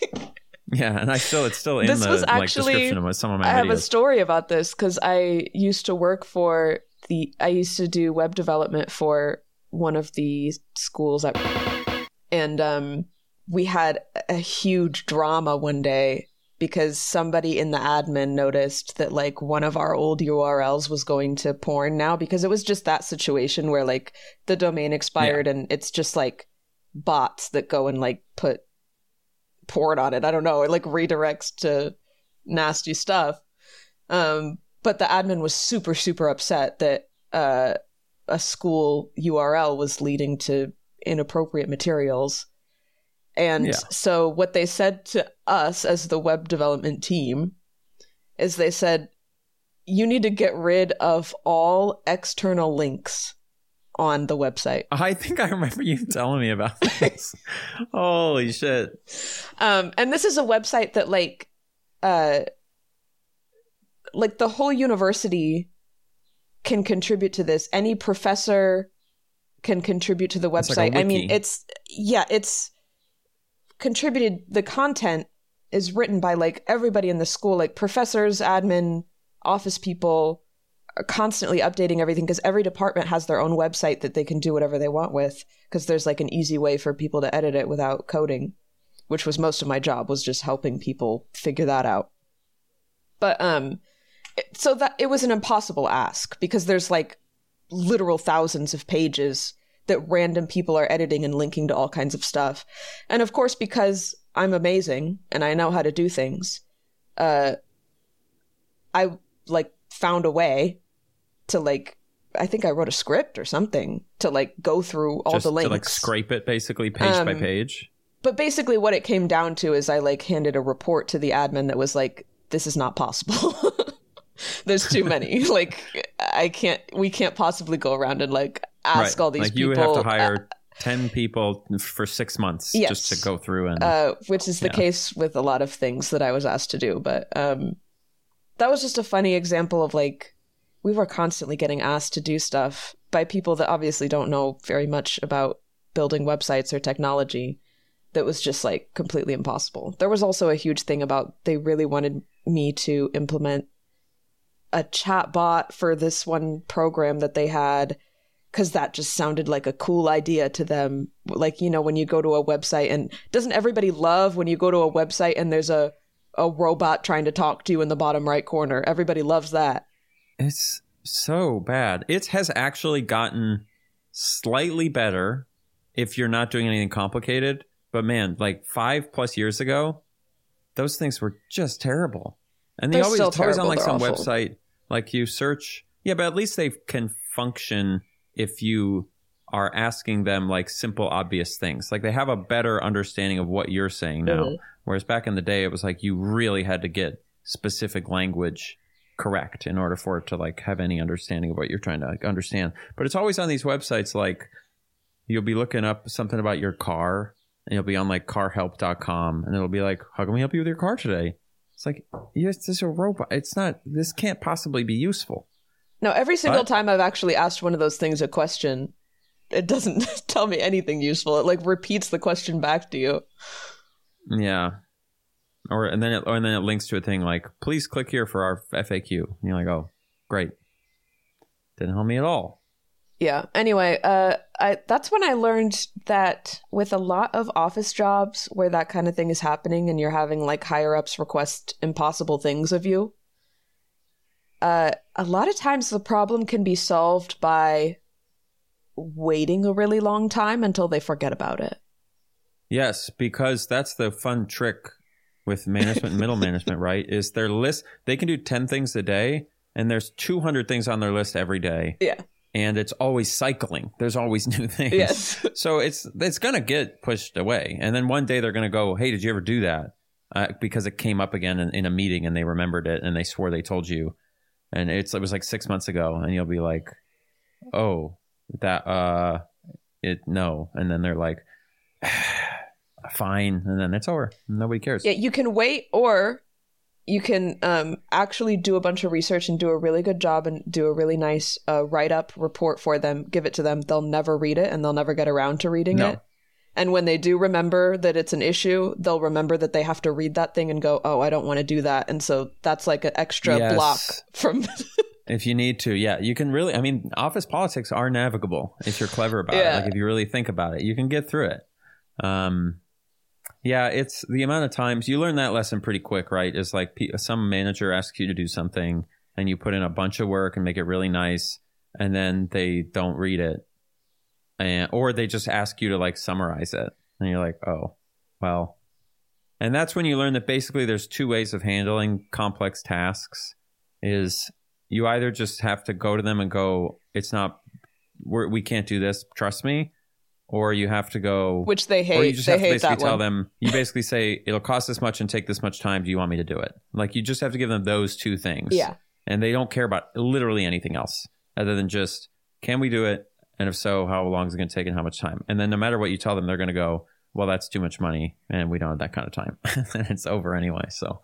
Yeah, and I still it's still in This the was like actually- description of some of my I have a videos. story about this because I used to work for the. I used to do web development for one of the schools at, and um, we had a huge drama one day because somebody in the admin noticed that like one of our old U R Ls was going to porn now, because it was just that situation where like the domain expired and it's just like bots that go and like put porn on it. I don't know. It like redirects to nasty stuff. Um, but the admin was super, super upset that uh, a school U R L was leading to inappropriate materials. And Yeah. so what they said to us as the web development team is they said, you need to get rid of all external links on the website. I think I remember you telling me about this. Holy shit. Um, and this is a website that like, uh, like the whole university can contribute to this. Any professor can contribute to the It's like website. a I mean, wiki. it's, yeah, it's contributed. The content is written by like everybody in the school, like professors, admin, office people are constantly updating everything because every department has their own website that they can do whatever they want with, because there's like an easy way for people to edit it without coding, which was most of my job, was just helping people figure that out. But um it- so that it was an impossible ask because there's like literal thousands of pages that random people are editing and linking to all kinds of stuff. And of course, because I'm amazing and I know how to do things, uh I like found a way to like, I think I wrote a script or something to like go through all Just the links. to like scrape it basically page by Um, page. But basically what it came down to is I like handed a report to the admin that was like, this is not possible. There's too many. Like, I can't, we can't possibly go around and like ask Right. all these like people. you have to hire ten people for six months Yes. just to go through and uh, which is the Yeah. case with a lot of things that I was asked to do. But um, that was just a funny example of like, we were constantly getting asked to do stuff by people that obviously don't know very much about building websites or technology. That was just like completely impossible. There was also a huge thing about they really wanted me to implement a chat bot for this one program that they had, because that just sounded like a cool idea to them. Like, you know, when you go to a website, and doesn't everybody love when you go to a website and there's a, a robot trying to talk to you in the bottom right corner? Everybody loves that. it's so bad. It has actually gotten slightly better if you're not doing anything complicated. But man, like five plus years ago, those things were just terrible. And they They're always, still it's always on terrible. like some They're awful. website, like you search. Yeah, but at least they can function if you are asking them like simple, obvious things. Like they have a better understanding of what you're saying now. Mm-hmm. Whereas back in the day, it was like you really had to get specific language correct in order for it to like have any understanding of what you're trying to like, understand. But it's always on these websites like you'll be looking up something about your car and you'll be on like car help dot com and it'll be like, how can we help you with your car today? It's like, yes, this is a robot. It's not, this can't possibly be useful. No, every single but, time I've actually asked one of those things a question, it doesn't tell me anything useful. It like repeats the question back to you. Yeah. Or and then it or and then it links to a thing like, please click here for our F A Q. And you're like, oh, great. Didn't help me at all. Yeah. Anyway, uh, I that's when I learned that with a lot of office jobs where that kind of thing is happening and you're having like higher ups request impossible things of you, uh, a lot of times the problem can be solved by waiting a really long time until they forget about it. Yes, because that's the fun trick with management and middle management, right? Is their list, they can do ten things a day and there's two hundred things on their list every day. Yeah. And it's always cycling. There's always new things. Yes. So it's it's going to get pushed away. And then one day they're going to go, hey, did you ever do that? Uh, because it came up again in, in a meeting and they remembered it and they swore they told you. And it's it was like six months ago. And you'll be like, oh, that, uh, it, no. And then they're like, fine. And then it's over. Nobody cares. Yeah, you can wait or you can um, actually do a bunch of research and do a really good job and do a really nice uh, write-up report for them, give it to them. They'll never read it and they'll never get around to reading no. it. And when they do remember that it's an issue, they'll remember that they have to read that thing and go, oh, I don't want to do that. And so that's like an extra yes. block from... If you need to, yeah, you can really, I mean, office politics are navigable if you're clever about yeah. it. Like if you really think about it, you can get through it. Um, yeah, it's the amount of times you learn that lesson pretty quick, right? It's like some manager asks you to do something and you put in a bunch of work and make it really nice. And then they don't read it. And, or they just ask you to like summarize it. And you're like, oh, well. And that's when you learn that basically there's two ways of handling complex tasks is you either just have to go to them and go, it's not, we're, we can't do this, trust me. Or you have to go, which they hate. Or you just they have to hate basically that tell one. them, you basically say, it'll cost this much and take this much time. Do you want me to do it? Like you just have to give them those two things. Yeah. And they don't care about literally anything else other than just, can we do it? And if so, how long is it going to take and how much time? And then no matter what you tell them, they're going to go, well, that's too much money and we don't have that kind of time. And it's over anyway. So.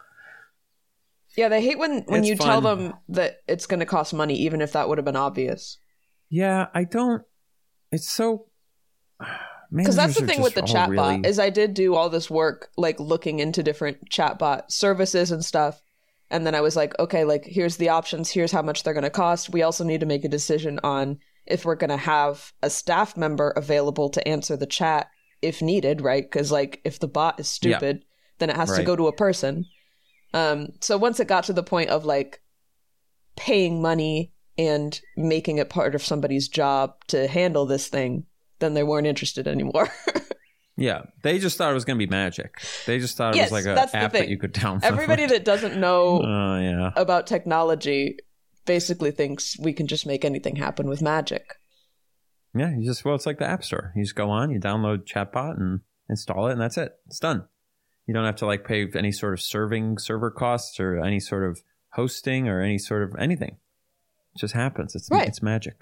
Yeah, they hate when, when it's you fun. tell them that it's going to cost money, even if that would have been obvious. Yeah, I don't. It's so. Because that's the thing with the chatbot really... is I did do all this work like looking into different chatbot services and stuff. And then I was like, okay, like here's the options. Here's how much they're going to cost. We also need to make a decision on if we're going to have a staff member available to answer the chat if needed, right? Because like if the bot is stupid, yeah. then it has right. to go to a person. Um, so once it got to the point of like paying money and making it part of somebody's job to handle this thing, then they weren't interested anymore. Yeah, they just thought it was going to be magic. They just thought it yes, was like an app that you could download. Everybody that doesn't know uh, yeah. about technology basically thinks we can just make anything happen with magic. Yeah, you just, well, it's like the App Store. You just go on, you download Chatbot and install it, and that's it. It's done. You don't have to like pay any sort of serving server costs or any sort of hosting or any sort of anything. It just happens. It's right. It's magic.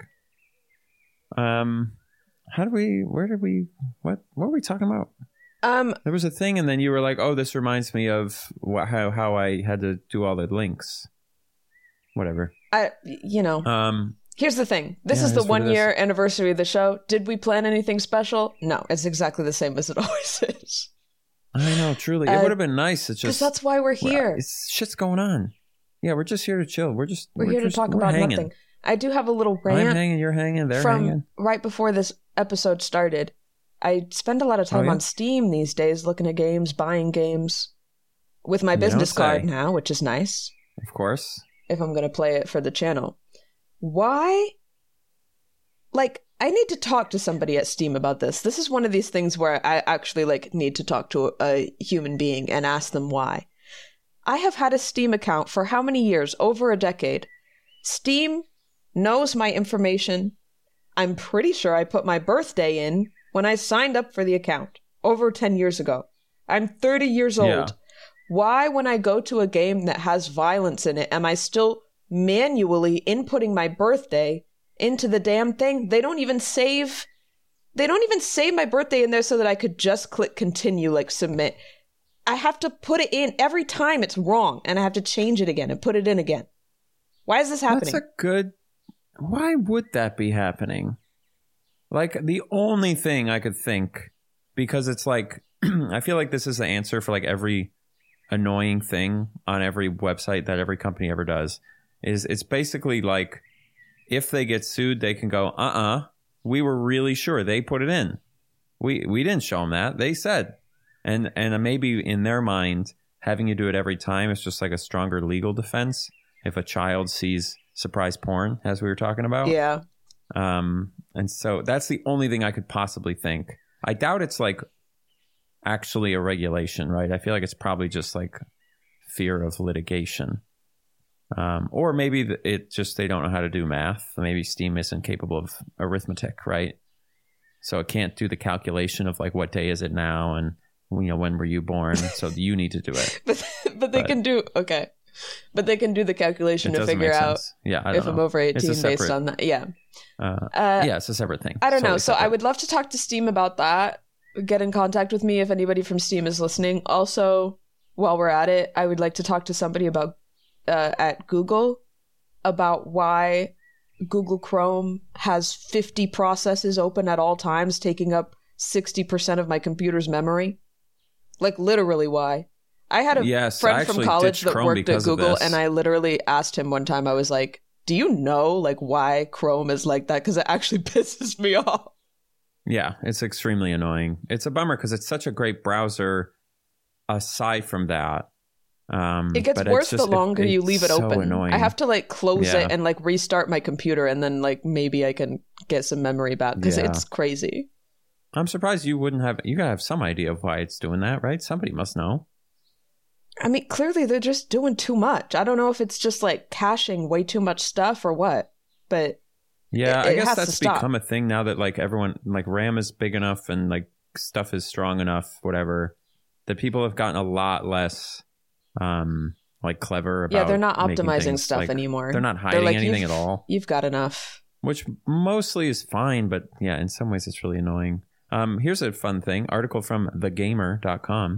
Um, how do we? Where did we? What? What were we talking about? Um, there was a thing, and then you were like, "Oh, this reminds me of wh- how how I had to do all the links." Whatever. I, you know. Um. Here's the thing. This yeah, is the one year anniversary of the show. Did we plan anything special? No, it's exactly the same as it always is. I know, truly. It uh, would have been nice. It's just because that's why we're here. Well, it's shit's going on. Yeah, we're just here to chill. We're just we're, we're here just, to talk we're about hanging. nothing. I do have a little rant. I'm hanging. You're hanging. They're from hanging. Right before this episode started. I spend a lot of time oh, yeah? on Steam these days, looking at games, buying games, with my You business don't card say. now, which is nice. Of course. If I'm going to play it for the channel. Why? Like, I need to talk to somebody at Steam about this. This is one of these things where I actually like need to talk to a, a human being and ask them why. I have had a Steam account for how many years? Over a decade. Steam knows my information. I'm pretty sure I put my birthday in when I signed up for the account over ten years ago. I'm thirty years old. Yeah. Why, when I go to a game that has violence in it, am I still manually inputting my birthday into the damn thing? They don't even save... They don't even save my birthday in there so that I could just click continue, like submit. I have to put it in every time it's wrong, and I have to change it again and put it in again. Why is this happening? That's a good... Why would that be happening? Like, the only thing I could think, because it's like, I feel like this is the answer for like every annoying thing on every website that every company ever does, is it's basically like, if they get sued, they can go, uh-uh, we were really sure they put it in. We we didn't show them that. They said. And, and maybe in their mind, having you do it every time is just like a stronger legal defense if a child sees surprise porn, as we were talking about. Yeah. Um, and so that's the only thing I could possibly think. I doubt it's like actually a regulation, right? I feel like it's probably just like fear of litigation. Um, or maybe it just, they don't know how to do math. Maybe Steam isn't capable of arithmetic, right? So it can't do the calculation of like, what day is it now? And, you know, when were you born? So you need to do it. but but they but, can do, okay. But they can do the calculation to figure out yeah, I don't if know. I'm over eighteen separate, based on that. Yeah. Uh, uh, yeah, it's a separate thing. I don't totally know. So separate. I would love to talk to Steam about that. Get in contact with me if anybody from Steam is listening. Also, while we're at it, I would like to talk to somebody about uh, at Google about why Google Chrome has fifty processes open at all times, taking up sixty percent of my computer's memory. Like, literally why. I had a yes, friend from college that Chrome worked at Google, and I literally asked him one time, I was like, do you know like why Chrome is like that? Because it actually pisses me off. Yeah, it's extremely annoying. It's a bummer because it's such a great browser aside from that. Um, it gets worse just, the longer it, you leave it so open. Annoying. I have to like close yeah. it and like restart my computer, and then like maybe I can get some memory back because yeah. it's crazy. I'm surprised you wouldn't have, you gotta have some idea of why it's doing that, right? Somebody must know. I mean, clearly they're just doing too much. I don't know if it's just like caching way too much stuff or what, but yeah, it, I it guess has that's to become a thing now that like everyone, like RAM is big enough and like stuff is strong enough, whatever, that people have gotten a lot less um like clever about. Yeah, they're not optimizing things, stuff like, anymore. They're not hiding they're like, anything at all. You've got enough. Which mostly is fine, but yeah, in some ways it's really annoying. Um, here's a fun thing, article from the gamer dot com.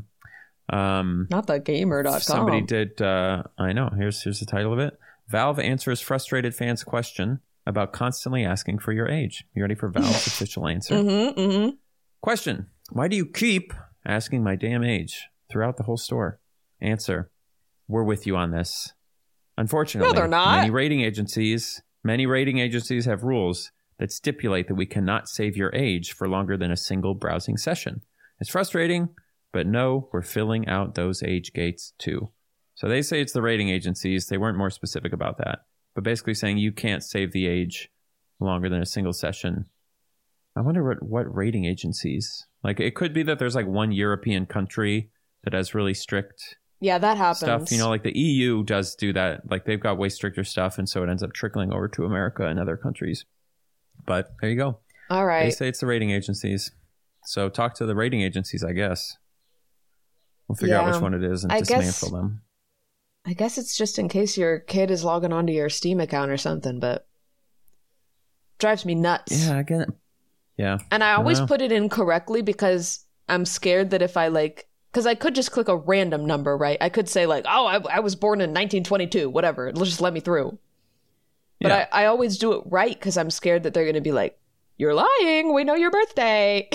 Um, Not the gamer dot com. Somebody did, uh, I know, here's here's the title of it. Valve answers frustrated fans' question about constantly asking for your age. You ready for Valve's official answer? Mm-hmm, mm-hmm. Question, why do you keep asking my damn age throughout the whole store? Answer, we're with you on this. Unfortunately, no, they're not. many rating agencies, many rating agencies have rules that stipulate that we cannot save your age for longer than a single browsing session. It's frustrating, but no, we're filling out those age gates too. So they say it's the rating agencies. They weren't more specific about that, but basically saying you can't save the age longer than a single session. I wonder what, what rating agencies, like it could be that there's like one European country that has really strict yeah, that happens. stuff. You know, like the E U does do that. Like they've got way stricter stuff. And so it ends up trickling over to America and other countries. But there you go. All right. They say it's the rating agencies. So talk to the rating agencies, I guess. We'll figure yeah, out which one it is and I dismantle guess, them. I guess it's just in case your kid is logging onto your Steam account or something, but drives me nuts. Yeah, I get it. Yeah. And I always I put it in correctly because I'm scared that if I like, because I could just click a random number, right? I could say like, oh, I, I was born in nineteen twenty-two, whatever. It'll just let me through. But yeah. I, I always do it right because I'm scared that they're going to be like, you're lying. We know your birthday.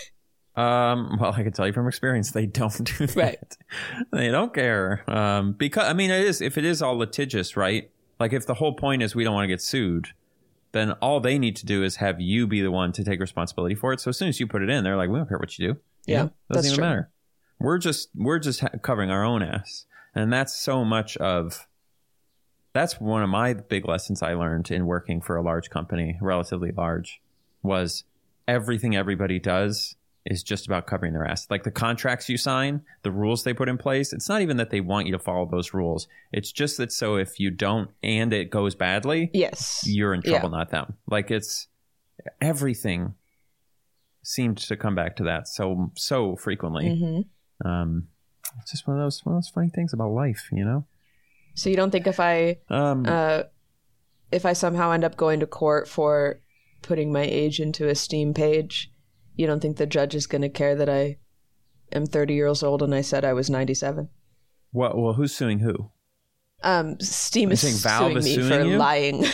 um, well, I can tell you from experience, they don't do that. Right. They don't care. Um, because, I mean, it is, if it is all litigious, right? Like if the whole point is we don't want to get sued, then all they need to do is have you be the one to take responsibility for it. So as soon as you put it in, they're like, we don't care what you do. Yeah. You know? Doesn't that's even true. matter. We're just, we're just ha- covering our own ass. And that's so much of, that's one of my big lessons I learned in working for a large company, relatively large, was everything everybody does is just about covering their ass. Like the contracts you sign, the rules they put in place, it's not even that they want you to follow those rules. It's just that so if you don't and it goes badly, yes, you're in trouble, yeah. not them. Like it's, everything seemed to come back to that so so frequently. Mm-hmm. Um, it's just one of those one of those funny things about life, you know. So you don't think if I um, uh, if I somehow end up going to court for putting my age into a Steam page, you don't think the judge is going to care that I am thirty years old and I said I was ninety-seven? What? Well, who's suing who? Um, Steam is suing is me suing for you? lying.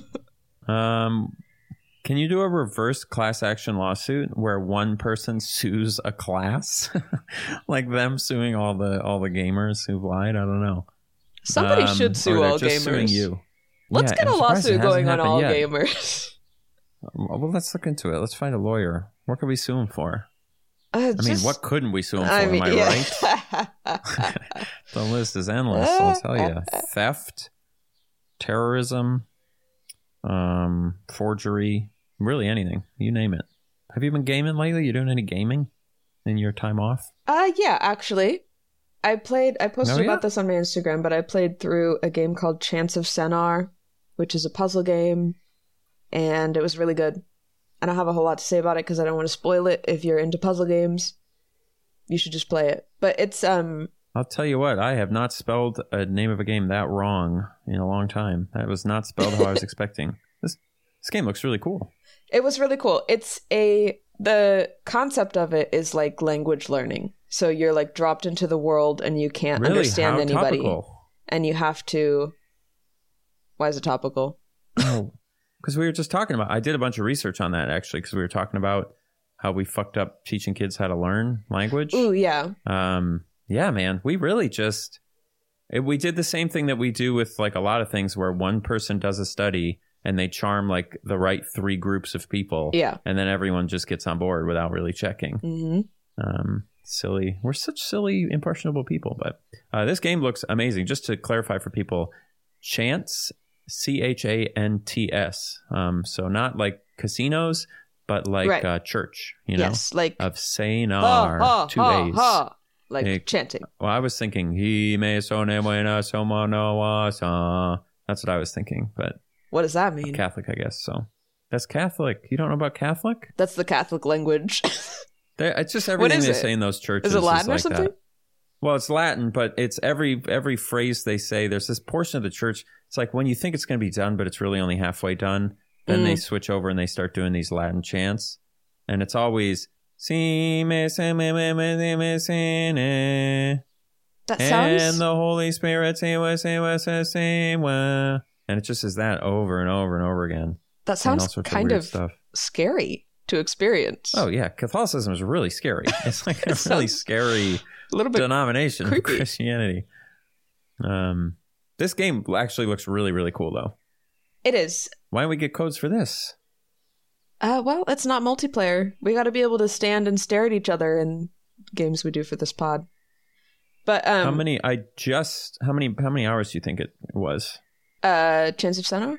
um, can you do a reverse class action lawsuit where one person sues a class, like them suing all the all the gamers who've lied? I don't know. Somebody um, should sue all gamers. Suing you. Let's yeah, get I'm a lawsuit going on all yet. gamers. Well, let's look into it. Let's find a lawyer. What could we sue him for? Uh, I just, mean, what couldn't we sue him for? I mean, am I yeah. right? The list is endless. I'll tell you: theft, terrorism, um, forgery, really anything. You name it. Have you been gaming lately? You doing any gaming in your time off? Uh, yeah, actually, I played. I posted oh, yeah? about this on my Instagram, but I played through a game called Chants of Sennaar, which is a puzzle game, and it was really good. I don't have a whole lot to say about it because I don't want to spoil it. If you're into puzzle games, you should just play it. But it's um. I'll tell you what, I have not spelled a name of a game that wrong in a long time. That was not spelled how I was expecting. This this game looks really cool. It was really cool. It's a the concept of it is like language learning. So you're like dropped into the world and you can't really? understand How anybody, topical? And you have to. Why is it topical? Oh. Because we were just talking about, I did a bunch of research on that actually, because we were talking about how we fucked up teaching kids how to learn language. Ooh, yeah. Um, yeah, man, we really just, it, we did the same thing that we do with like a lot of things where one person does a study and they charm like the right three groups of people. Yeah. And then everyone just gets on board without really checking. Mm-hmm. Um, silly. We're such silly, impressionable people. But uh, this game looks amazing. Just to clarify for people, Chants, C H A N T S. Um, so not like casinos, but like right. uh, church, you know? Yes, like... Of Sennaar, ha, two ha, A's. Ha. Like it, chanting. Well, I was thinking, he me sone buena somo no wa. That's what I was thinking, but... What does that mean? Catholic, I guess, so... That's Catholic. You don't know about Catholic? That's the Catholic language. they, it's just everything they it? say in those churches. Is it Latin is like or something? That. Well, it's Latin, but it's every every phrase they say. There's this portion of the church. It's like when you think it's going to be done, but it's really only halfway done. Then mm. they switch over and they start doing these Latin chants. And it's always... That sounds... And the Holy Spirit... And it just is that over and over and over again. That sounds kind of, of scary to experience. Oh, yeah. Catholicism is really scary. It's like a really scary... A little bit denomination creepy. Of Christianity. Um, this game actually looks really, really cool, though. It is. Why don't we get codes for this? Uh, well, it's not multiplayer. We got to be able to stand and stare at each other in games we do for this pod. But um, how many? I just how many? How many hours do you think it was? Uh, Chants of Sennaar?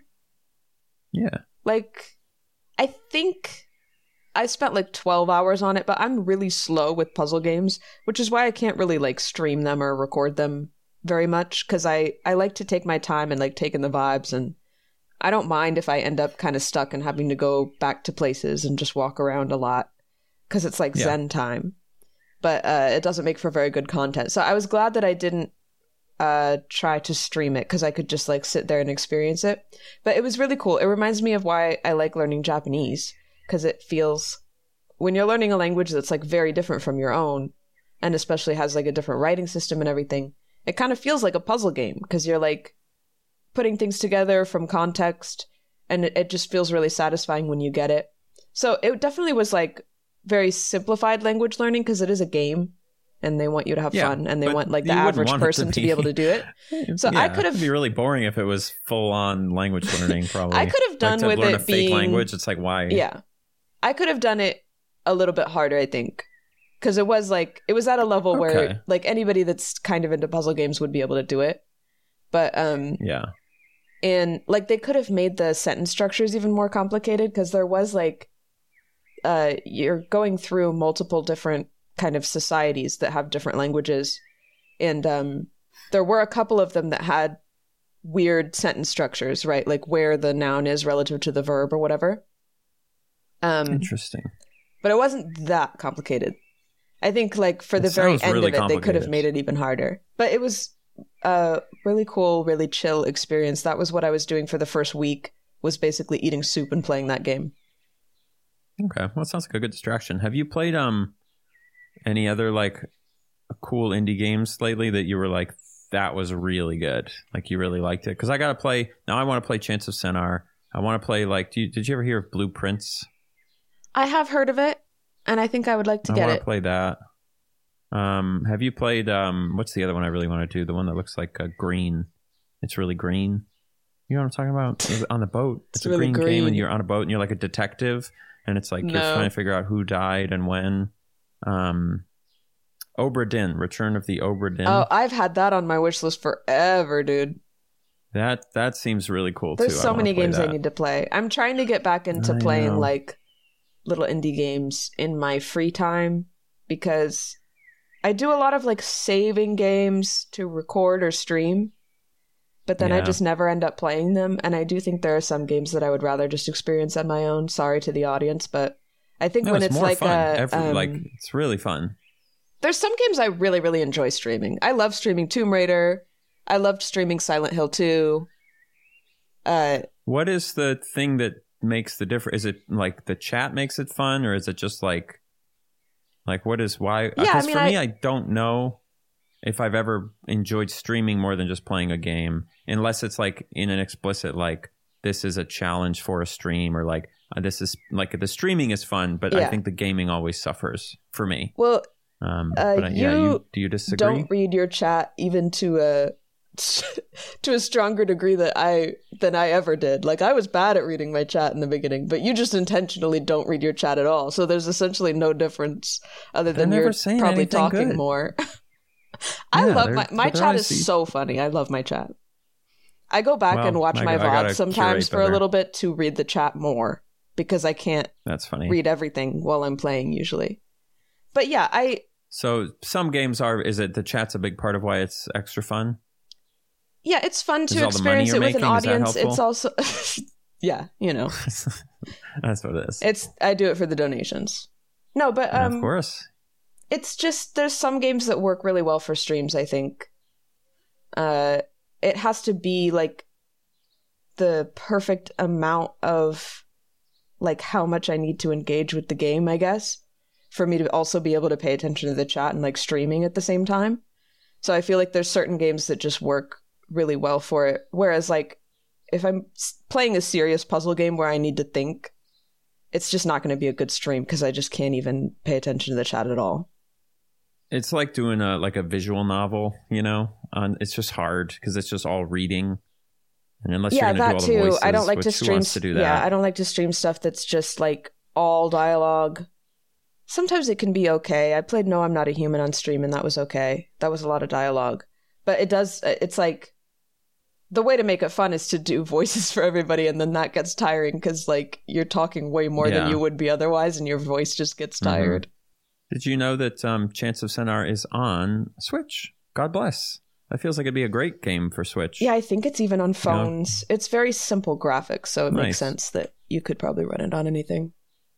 Yeah. Like, I think. I spent like twelve hours on it, but I'm really slow with puzzle games, which is why I can't really like stream them or record them very much, because I, I like to take my time and like take in the vibes, and I don't mind if I end up kind of stuck and having to go back to places and just walk around a lot, because it's like yeah. Zen time. But uh, it doesn't make for very good content. So I was glad that I didn't uh, try to stream it, because I could just like sit there and experience it. But it was really cool. It reminds me of why I like learning Japanese. Because it feels, when you're learning a language that's like very different from your own, and especially has like a different writing system and everything, it kind of feels like a puzzle game, because you're like putting things together from context, and it, it just feels really satisfying when you get it. So it definitely was like very simplified language learning, because it is a game and they want you to have yeah, fun, and they want like the average person to be... to be able to do it. So yeah, I could have... It'd be really boring if it was full on language learning, probably. I could have done like, to with learn it a being... fake language. It's like, why? Yeah. I could have done it a little bit harder, I think, because it was like it was at a level okay. where like anybody that's kind of into puzzle games would be able to do it. But um, yeah, and like they could have made the sentence structures even more complicated, because there was like uh, you're going through multiple different kind of societies that have different languages, and um, there were a couple of them that had weird sentence structures, right? Like where the noun is relative to the verb or whatever. Um, Interesting. But it wasn't that complicated. I think like for the It very sounds end really of it, they could have complicated. made it even harder. But it was a really cool, really chill experience. That was what I was doing for the first week, was basically eating soup and playing that game. Okay, well, it sounds like a good distraction. Have you played um any other like cool indie games lately that you were like, that was really good, like you really liked it? Because I gotta play now. I want to play Chants of Sennaar. I want to play like. Do you, did you ever hear of Blueprints? I have heard of it, and I think I would like to I get want it. to play that. Um, have you played um? What's the other one I really want to do? The one that looks like a green. It's really green. You know what I'm talking about? It's on the boat. It's, It's a really green, game, green. and you're on a boat, and you're like a detective, and it's like you're No. trying to figure out who died and when. Um, Obra Dinn, Return of the Obra Dinn. Oh, I've had that on my wish list forever, dude. That that seems really cool There's too. I so wanna many play games I that. need to play. I'm trying to get back into I playing know. like little indie games in my free time, because I do a lot of like saving games to record or stream, but then I Yeah. just never end up playing them. And I do think there are some games that I would rather just experience on my own. Sorry to the audience, but I think No, when it's, it's more like fun. a Every, um, like it's really fun. there's some games I really, really enjoy streaming. I love streaming Tomb Raider. I loved streaming Silent Hill two. Uh, What is the thing that makes the difference? Is it like the chat makes it fun, or is it just like, like what is why? Yeah, I Because mean, for me, I- I don't know if I've ever enjoyed streaming more than just playing a game, unless it's like in an explicit like this is a challenge for a stream, or like uh, this is like the streaming is fun, but I Yeah. think the gaming always suffers for me. well, Um, Uh, but I, yeah, you you do you disagree? don't read your chat even to a to a stronger degree that I than I ever did. Like I was bad at reading my chat in the beginning, but you just intentionally don't read your chat at all. So there's essentially no difference other than never you're saying probably anything talking good. more. I Yeah, love they're- my my but they're chat is honestly- so funny. I love my chat. I go back Well, and watch I my got- I gotta V O Ds sometimes curate for a better. little bit to read the chat more, because I can't That's funny. read everything while I'm playing usually. But yeah, I So some games are. Is it the chat's a big part of why it's extra fun? yeah, it's fun Is to all the money experience you're it with an making, is that audience. It's helpful? also yeah, you know. That's what it is. It's I do it for the donations. No, but And um of course. it's just there's some games that work really well for streams, I think. Uh it has to be like the perfect amount of like how much I need to engage with the game, I guess, for me to also be able to pay attention to the chat and like streaming at the same time. So I feel like there's certain games that just work really well for it. Whereas like if I'm s- playing a serious puzzle game where I need to think, it's just not going to be a good stream because I just can't even pay attention to the chat at all. It's like doing a like a visual novel, you know. On it's just hard because it's just all reading, and unless Yeah, you're going to that do all the too. voices, I don't like which to who stream. wants to do that? Yeah, I don't like to stream stuff that's just like all dialogue. Sometimes it can be okay. I played No, I'm Not a Human on stream, and that was okay. That was a lot of dialogue, but it does. It's like the way to make it fun is to do voices for everybody, and then that gets tiring because like you're talking way more Yeah. than you would be otherwise, and your voice just gets Mhm. tired. Did you know that um, Chants of Sennaar is on Switch? God bless. That feels like it'd be a great game for Switch. Yeah, I think it's even on phones. It's very simple graphics, so it Nice. makes sense that you could probably run it on anything.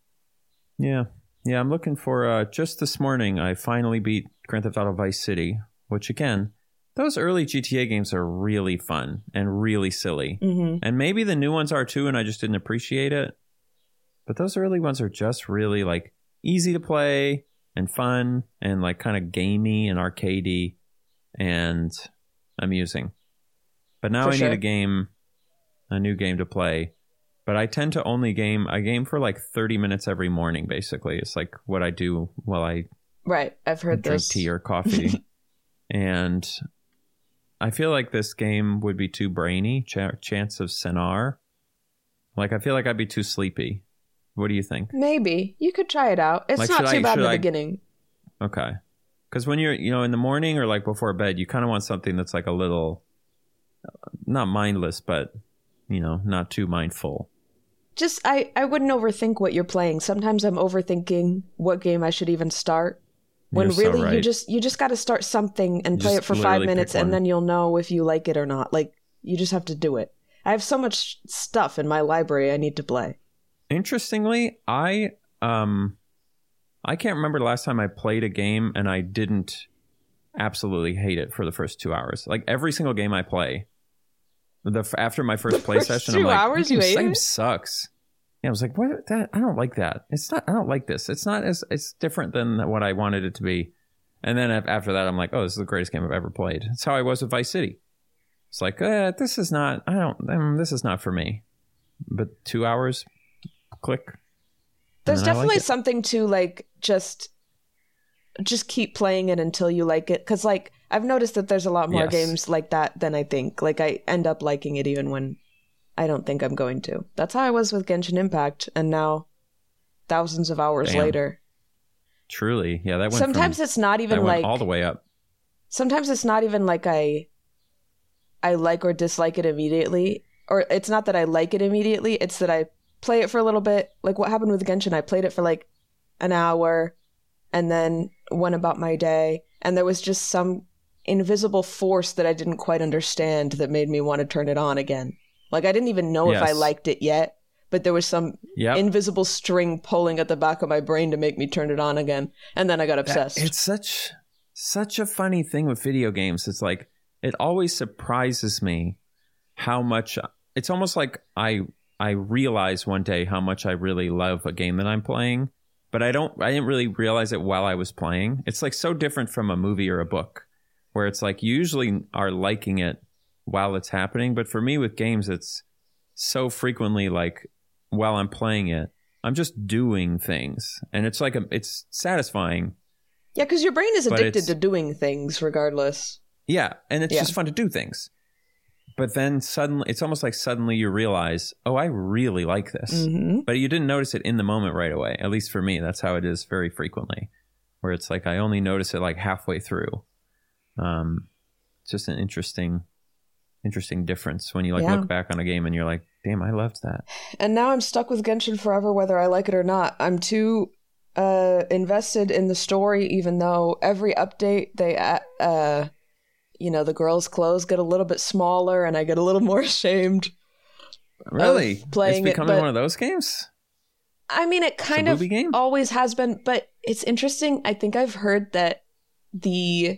Yeah. Yeah, I'm looking for, uh, just this morning, I finally beat Grand Theft Auto Vice City, which again, those early G T A games are really fun and really silly. hmm And maybe the new ones are too, and I just didn't appreciate it. But those early ones are just really like easy to play and fun and like kind of gamey and arcadey and amusing. But now For I sure. need a game, a new game to play. But I tend to only game, I game for like thirty minutes every morning, basically. It's like what I do while I Right, I've heard drink this. tea or coffee. And I feel like this game would be too brainy, Ch- Chants of Sennaar. Like, I feel like I'd be too sleepy. What do you think? Maybe you could try it out. It's Like, not should too I- bad in should the I- beginning. Okay. Because when you're, you know, in the morning or like before bed, you kind of want something that's like a little, not mindless, but, you know, not too mindful. Just I, I wouldn't overthink what you're playing. Sometimes I'm overthinking what game I should even start. When You're so really you right. just you just got to start something and play Just it for five literally pick minutes one. and then you'll know if you like it or not. Like you just have to do it. I have so much stuff in my library I need to play. Interestingly, I um, I can't remember the last time I played a game and I didn't absolutely hate it for the first two hours. Like every single game I play, the after my first the play first session, two I'm like, hours you this hate game it? sucks. Yeah, I was like, what? That I don't like that. It's not. I don't like this. It's not as. It's different than what I wanted it to be. And then after that, I'm like, oh, this is the greatest game I've ever played. That's how I was with Vice City. It's like, eh, this is not. I don't. Um, this is not for me. But two hours, click. There's definitely like something to like just just keep playing it until you like it. Because like I've noticed that there's a lot more Yes. games like that than I think. Like I end up liking it even when I don't think I'm going to. That's how I was with Genshin Impact, and now thousands of hours Damn. later. Truly, yeah. That went. Sometimes from, it's not even that went like all the way up. Sometimes it's not even like I I like or dislike it immediately. Or it's not that I like it immediately, it's that I play it for a little bit. Like what happened with Genshin, I played it for like an hour and then went about my day. And there was just some invisible force that I didn't quite understand that made me want to turn it on again. Like I didn't even know Yes. if I liked it yet, but there was some Yep. invisible string pulling at the back of my brain to make me turn it on again. And then I got obsessed. That- it's such such a funny thing with video games. It's like it always surprises me how much it's almost like I I realize one day how much I really love a game that I'm playing, but I don't I didn't really realize it while I was playing. It's like so different from a movie or a book where it's like you usually are liking it while it's happening, but for me with games it's so frequently like while I'm playing it, I'm just doing things and it's like a, it's satisfying. Yeah, because your brain is But addicted it's- to doing things regardless. Yeah, and it's Yeah. just fun to do things. But then suddenly, it's almost like suddenly you realize, oh, I really like this. Mm-hmm. But you didn't notice it in the moment right away. At least for me, that's how it is very frequently. Where it's like I only notice it like halfway through. Um, it's just an interesting, interesting difference when you like Yeah. look back on a game and you're like, damn, I loved that. And now I'm stuck with Genshin forever, whether I like it or not. I'm too uh, invested in the story, even though every update they, uh, uh, you know, the girls' clothes get a little bit smaller, and I get a little more ashamed. Really? Of playing it's it, becoming but- one of those games? I mean, it kind a of booby game? always has been, but it's interesting. I think I've heard that the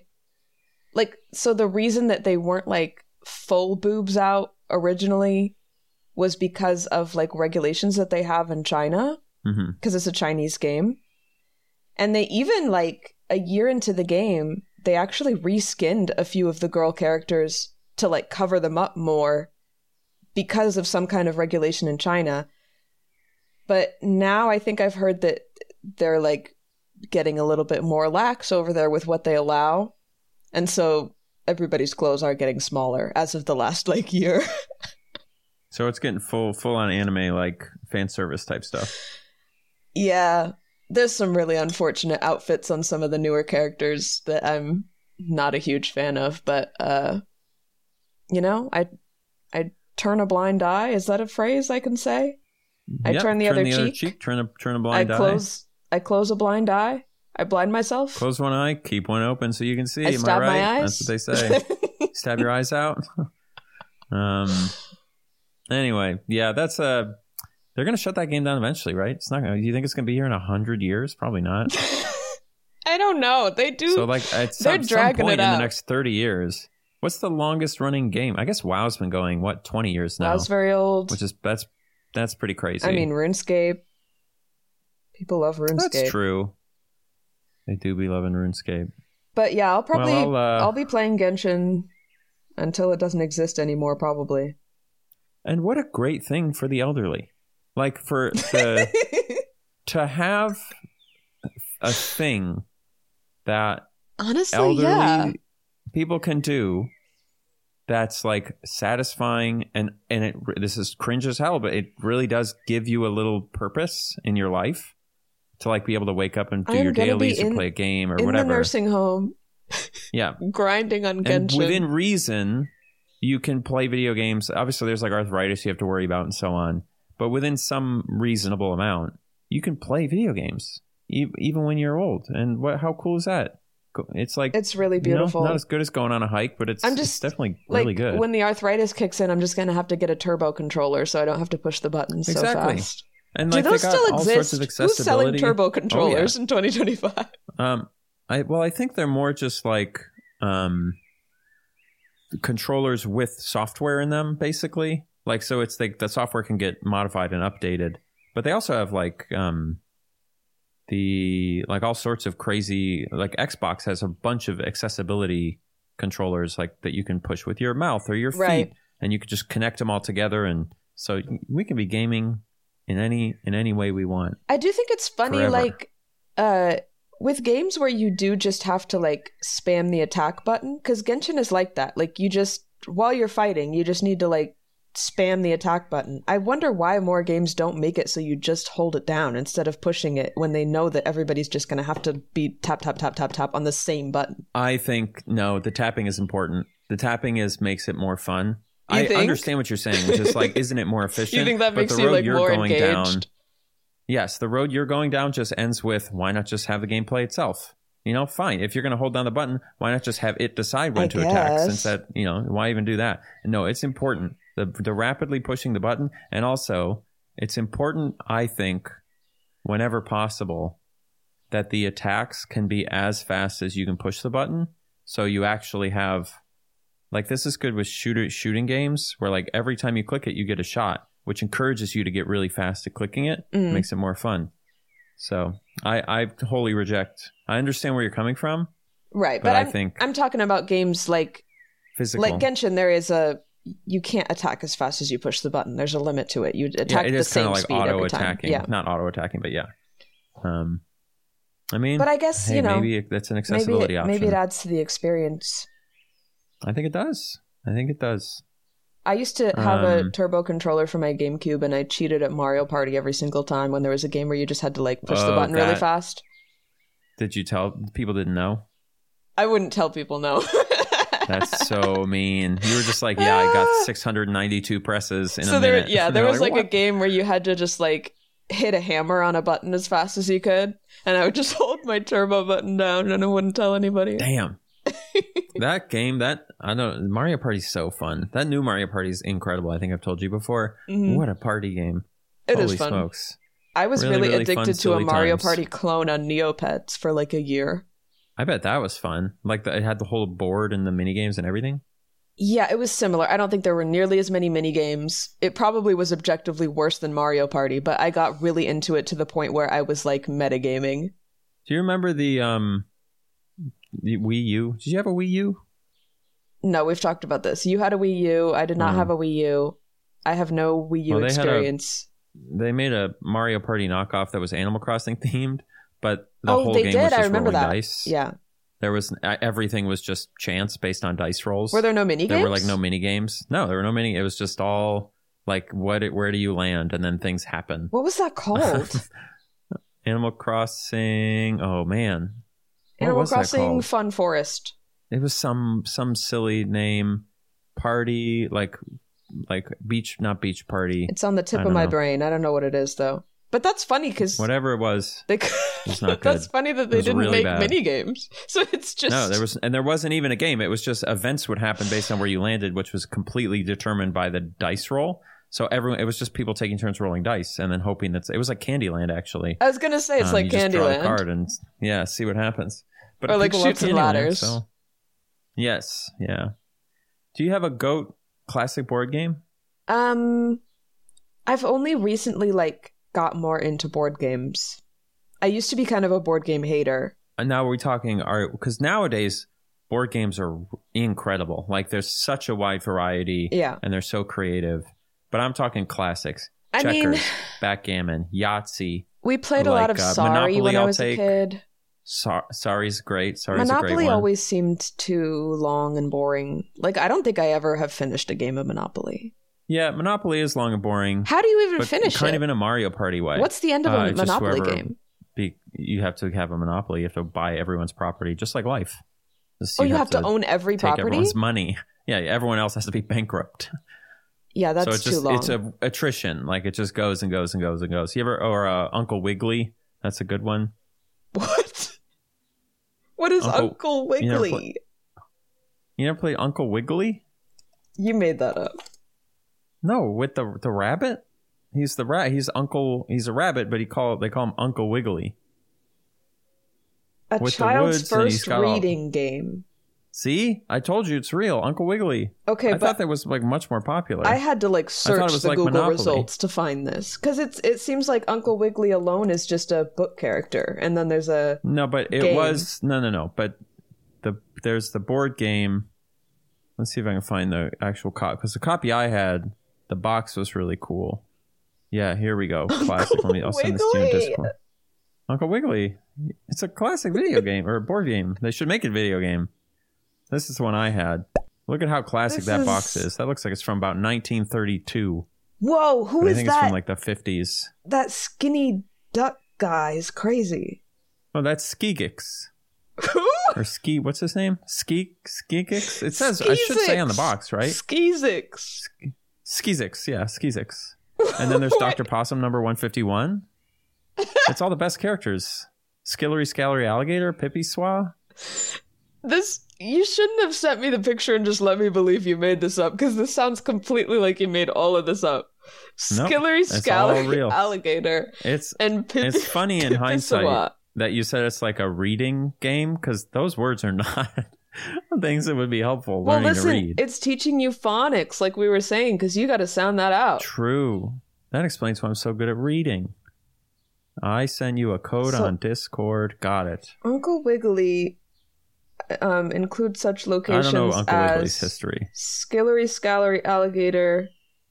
like so the reason that they weren't like full boobs out originally was because of like regulations that they have in China Mm-hmm. because it's a Chinese game. And they even like a year into the game, they actually reskinned a few of the girl characters to like cover them up more because of some kind of regulation in China. But now I think I've heard that they're like getting a little bit more lax over there with what they allow. And so everybody's clothes are getting smaller as of the last like year. So it's getting full, full on anime, like fan service type stuff. Yeah, there's some really unfortunate outfits on some of the newer characters that I'm not a huge fan of, but uh you know, I I turn a blind eye. Is that a phrase I can say? I Yep, turn the other cheek. Turn a turn a I blind eye. close I close a blind eye. I blind myself. Close one eye, keep one open so you can see. I Am stab I right? my eyes. That's what they say. Stab your eyes out. um. Anyway, yeah, that's uh they're gonna shut that game down eventually, right? It's not gonna. Do you think it's gonna be here in a hundred years? Probably not. I don't know. They do. So, like, at They're some, some dragging point it in the out. next thirty years, what's the longest running game? I guess WoW's been going what twenty years now, WoW's very old. which is that's that's pretty crazy. I mean, RuneScape. People love RuneScape. that's true. They do be loving RuneScape. But yeah, I'll probably Well, I'll, uh, I'll be playing Genshin until it doesn't exist anymore, probably. And what a great thing for the elderly. Like, for the to have a thing that Honestly, elderly yeah. people can do that's like satisfying, and and it this is cringe as hell, but it really does give you a little purpose in your life to like be able to wake up and do I'm your gonna be dailies or in- play a game or In whatever. the nursing home, Yeah. grinding on And Genshin. within reason, you can play video games. Obviously, there's like arthritis you have to worry about and so on. But within some reasonable amount, you can play video games e- even when you're old. And what? How cool is that? Go- It's like It's really you know, beautiful. not as good as going on a hike, but it's, I'm it's just, definitely like, really good. when the arthritis kicks in, I'm just going to have to get a turbo controller so I don't have to push the buttons Exactly. so fast. And do like those they got still all exist? sorts of accessibility. Who's selling turbo controllers oh, yeah. in twenty twenty-five? Um, I well, I think they're more just like um, controllers with software in them, basically. Like, so it's like the software can get modified and updated, but they also have like um, the like all sorts of crazy. Like Xbox has a bunch of accessibility controllers, like that you can push with your mouth or your feet, right. and you can just connect them all together, and so we can be gaming in any in any way we want. I do think it's funny, forever. like uh, with games where you do just have to like spam the attack button, because Genshin is like that. Like you just while you're fighting, you just need to like spam the attack button. I wonder why more games don't make it so you just hold it down instead of pushing it when they know that everybody's just going to have to be tap tap tap tap tap on the same button. I think no, the tapping is important. The tapping is makes it more fun. You I think? understand what you're saying, which is like, isn't it more efficient? You think that but makes the you road like you're more going engaged? down, yes, the road you're going down just ends with why not just have the gameplay itself? You know, fine. If you're going to hold down the button, why not just have it decide when I to guess. attack? Since that, you know, why even do that? No, it's important. The the rapidly pushing the button, and also it's important, I think, whenever possible, that the attacks can be as fast as you can push the button. So you actually have, like, this is good with shooter shooting games where like every time you click it, you get a shot, which encourages you to get really fast at clicking it, Mm. makes it more fun. So I I wholly reject. I understand where you're coming from, Right, but but, I I'm, think I'm talking about games like physical. like Genshin. There is a you can't attack as fast as you push the button. There's a limit to it. You yeah, attack it the is kind same of like speed auto every time. attacking, Yeah, not auto attacking, but yeah. Um, I mean, but I guess hey, you know maybe that's an maybe accessibility it, option. maybe it adds to the experience. I think it does. I think it does. I used to have a Um, turbo controller for my GameCube, and I cheated at Mario Party every single time when there was a game where you just had to like push the Oh, button really that- fast. Did you tell people didn't know? I wouldn't tell people no. That's so mean. You were just like, yeah, I got six hundred ninety-two presses in so a there, minute. yeah, And there they're was like, a "What?" game where you had to just like hit a hammer on a button as fast as you could, and I would just hold my turbo button down and I wouldn't tell anybody. Damn. That game, that I don't. Mario Party's so fun. That new Mario Party is incredible. I think I've told you before. Mhm. What a party game! It Holy is fun. smokes! I was Really, really, really fun, addicted to a silly Mario times. Party clone on Neopets for like a year. I bet that was fun. Like the, it had the whole board and the mini games and everything. Yeah, it was similar. I don't think there were nearly as many mini games. It probably was objectively worse than Mario Party, but I got really into it to the point where I was like metagaming. Do you remember the um, the Wii U? Did you have a Wii U? No, we've talked about this. You had a Wii U. I did not Oh. have a Wii U. I have no Wii U Well, they had a- experience. They made a Mario Party knockoff that was Animal Crossing themed, but the Oh, whole they game did? was just I remember rolling that. dice. Yeah. There was everything was just chance based on dice rolls. Were there no mini There games? were like no mini games. No, there were no mini. It was just all like what? It, where do you land? And then things happen. What was that called? Animal Crossing. Oh man, What Animal was that Crossing called? Fun Forest. It was some some silly name. Party like like beach, not beach party. It's on the tip I of don't my know. brain. I don't know what it is though. But that's funny because Whatever it was. they. It's not That's good. funny that It they was didn't really make bad. mini games. So it's just No, there was, and there wasn't even a game. It was just events would happen based on where you landed, which was completely determined by the dice roll. So everyone, it was just people taking turns rolling dice and then hoping that it was like Candyland actually. I was gonna say it's Um, like you just draw a Candyland. card and yeah, see what happens. But Or like people love Chutes and Candyland, Ladders. So. Yes, yeah. Do you have a GOAT classic board game? Um, I've only recently like got more into board games. I used to be kind of a board game hater. And now we're talking are because nowadays board games are incredible. Like there's such a wide variety, Yeah. and they're so creative. But I'm talking classics: I checkers, mean, backgammon, Yahtzee. we played a lot like, of uh, Sorry Monopoly, when I I'll was take. a kid. Sor- Sorry's great. Sorry's a great Monopoly one. always seemed too long and boring. Like I don't think I ever have finished a game of Monopoly. Yeah, Monopoly is long and boring. How do you even but finish kind it? of in a Mario Party way. What's the end of a Uh, just Monopoly whoever game? Be, you have to have a monopoly. You have to buy everyone's property, just like life. Just Oh, you have to own every take property? everyone's money. Yeah, everyone else has to be bankrupt. Yeah, that's so it's too just long. it's a attrition. Like it just goes and goes and goes and goes. You ever or uh, Uncle Wiggly? That's a good one. What? What is Uncle- Uncle you never Wiggly? play- You never played Uncle Wiggly? You made that up. No, with the the rabbit. he's the rat. He's Uncle. He's a rabbit, but he call they call him Uncle Wiggily. A With child's the woods, first reading all... game. See, I told you it's real, Uncle Wiggily. Okay, I but thought that was like much more popular. I had to like search the like Google Monopoly. results to find this because it's it seems like Uncle Wiggily alone is just a book character, and then there's a no, but it game. was no, no, no. But the there's the board game. Let's see if I can find the actual copy because the copy I had, the box was really cool. Yeah, here we go. Classic. Let me. I'll send this to you in Discord. Uncle Wiggily. It's a classic video game or a board game. They should make it a video game. This is the one I had. Look at how classic this that is... box is. That looks like it's from about nineteen thirty-two. Whoa, who but is I think that? It's from like the fifties. That skinny duck guy is crazy. Oh, that's Skigix. Who? Or Ski, what's his name? Ski, Skigix? It says, Skizix. I should say on the box, right? Skizix. Skizix, yeah, Skizix. And then there's Doctor Possum number one fifty-one. It's all the best characters. Skillery Scalery Alligator, Pippi Swa. This, you shouldn't have sent me the picture and just let me believe you made this up, because this sounds completely like you made all of this up. Nope, Skillery Scalery Alligator. It's, and Pippi, it's funny in Pippi hindsight Swa. that you said it's like a reading game, because those words are not things that would be helpful well, learning listen, to read. It's teaching you phonics, like we were saying, because you got to sound that out. True. That explains why I'm so good at reading. I send you a code so, on Discord. Got it. Uncle Wiggily um, includes such locations I don't know Uncle as Wiggly's history. Skillery Scalery Alligator,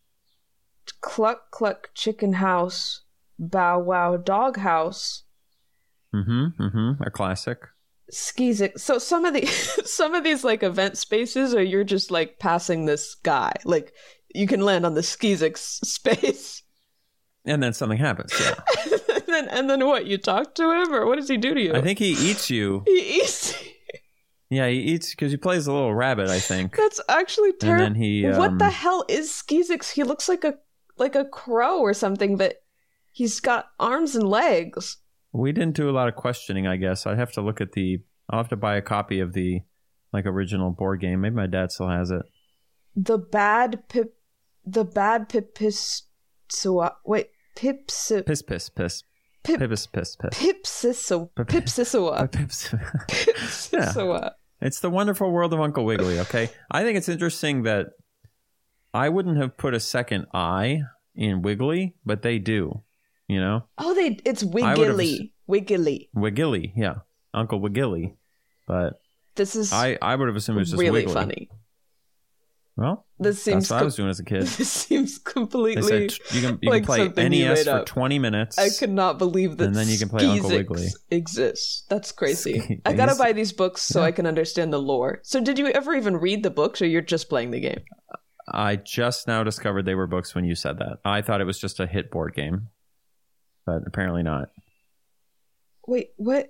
Cluck Cluck Chicken House, Bow Wow Dog House. Mm-hmm. Mm-hmm. A classic. Skizix. So some of the some of these like event spaces, or you're just like passing this guy. Like you can land on the Skizix space. And then something happens, yeah. and, then, and then what? You talk to him, or what does he do to you? I think he eats you. He eats Yeah, he eats because he plays a little rabbit, I think. That's actually terrible. And then he, um, what the hell is Skizix? He looks like a like a crow or something, but he's got arms and legs. We didn't do a lot of questioning, I guess. I'd have to look at the... I'll have to buy a copy of the like original board game. Maybe my dad still has it. The bad pip... The bad pipis... So, wait, Pips... Piss, piss, piss. Pip, Pips, piss, piss. Pipsiso... Pipsisoa. Pipsisoa. Yeah. It's the wonderful world of Uncle Wiggily, okay? I think it's interesting that I wouldn't have put a second I in Wiggly, but they do, you know? Oh, they it's Wiggily. Wiggily. Wiggily, yeah. Uncle Wiggily. But this is I, I would have assumed it was just really Wiggly. funny. Well, this seems that's what com- I was doing as a kid. This seems completely they said you can, you like can play N E S for twenty minutes. I could not believe that and then you can play Uncle Wiggly exists. That's crazy. I gotta buy these books so yeah. I can understand the lore. So did you ever even read the books, or you're just playing the game? I just now discovered they were books when you said that. I thought it was just a hit board game, but apparently not. Wait, what?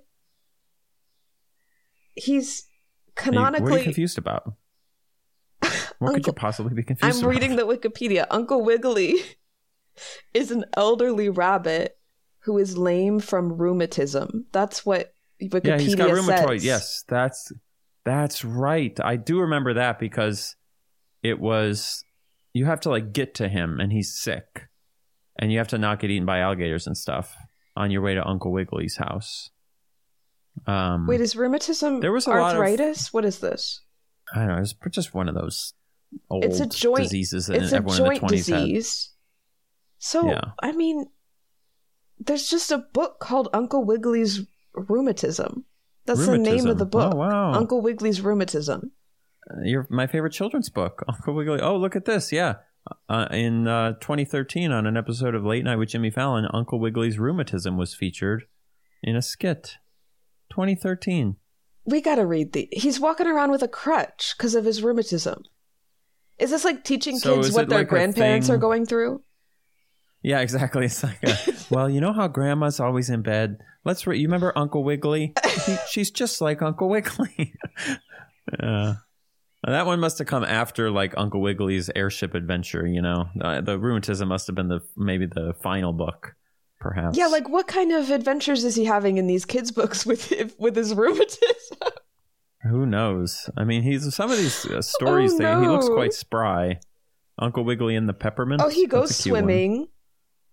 He's canonically... What are you confused about? What Uncle, could you possibly be confused I'm about? reading the Wikipedia. Uncle Wiggily is an elderly rabbit who is lame from rheumatism. That's what Wikipedia yeah, he's got rheumatoid. says. Yes, that's that's right. I do remember that because it was... You have to like get to him and he's sick. And you have to not get eaten by alligators and stuff on your way to Uncle Wiggly's house. Um, Wait, is rheumatism there was a arthritis? Lot of, what is this? I don't know. It's just one of those old it's a joint, diseases that it's everyone a joint in the twenties disease. had. So, yeah. I mean, there's just a book called Uncle Wiggly's Rheumatism. That's Rheumatism. the name of the book. Oh, wow. Uncle Wiggly's Rheumatism. Uh, you're my favorite children's book, Uncle Wiggly. Oh, look at this. Yeah. Uh, in uh, twenty thirteen, on an episode of Late Night with Jimmy Fallon, Uncle Wiggly's Rheumatism was featured in a skit. twenty thirteen. We gotta read the... He's walking around with a crutch because of his rheumatism. Is this like teaching so kids what their like grandparents are going through? Yeah, exactly. It's like, a, well, you know how grandma's always in bed? Let's re- You remember Uncle Wiggly? He, she's just like Uncle Wiggly. uh, that one must have come after like Uncle Wiggly's airship adventure, you know? Uh, the rheumatism must have been the maybe the final book. Perhaps. Yeah, like what kind of adventures is he having in these kids' books with with his rheumatism? Who knows? I mean, he's some of these uh, stories. Oh, they, no. he looks quite spry. Uncle Wiggly and the Peppermint. Oh, he goes swimming.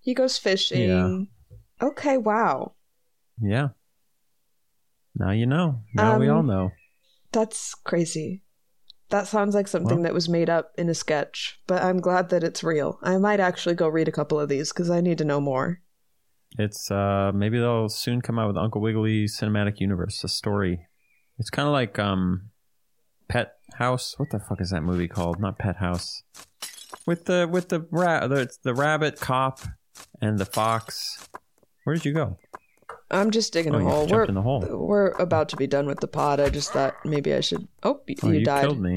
He goes fishing. Yeah. Okay, wow. Yeah. Now you know. Now um, we all know. That's crazy. That sounds like something well, that was made up in a sketch, but I'm glad that it's real. I might actually go read a couple of these because I need to know more. It's, uh, maybe they'll soon come out with Uncle Wiggily's Cinematic Universe, a story. It's kind of like, um, Pet House. What the fuck is that movie called? Not Pet House. With the, with the, ra- the, the rabbit cop and the fox. Where did you go? I'm just digging oh, a hole. We're in the hole. We're about to be done with the pod. I just thought maybe I should. Oh, you, oh, you died. killed me.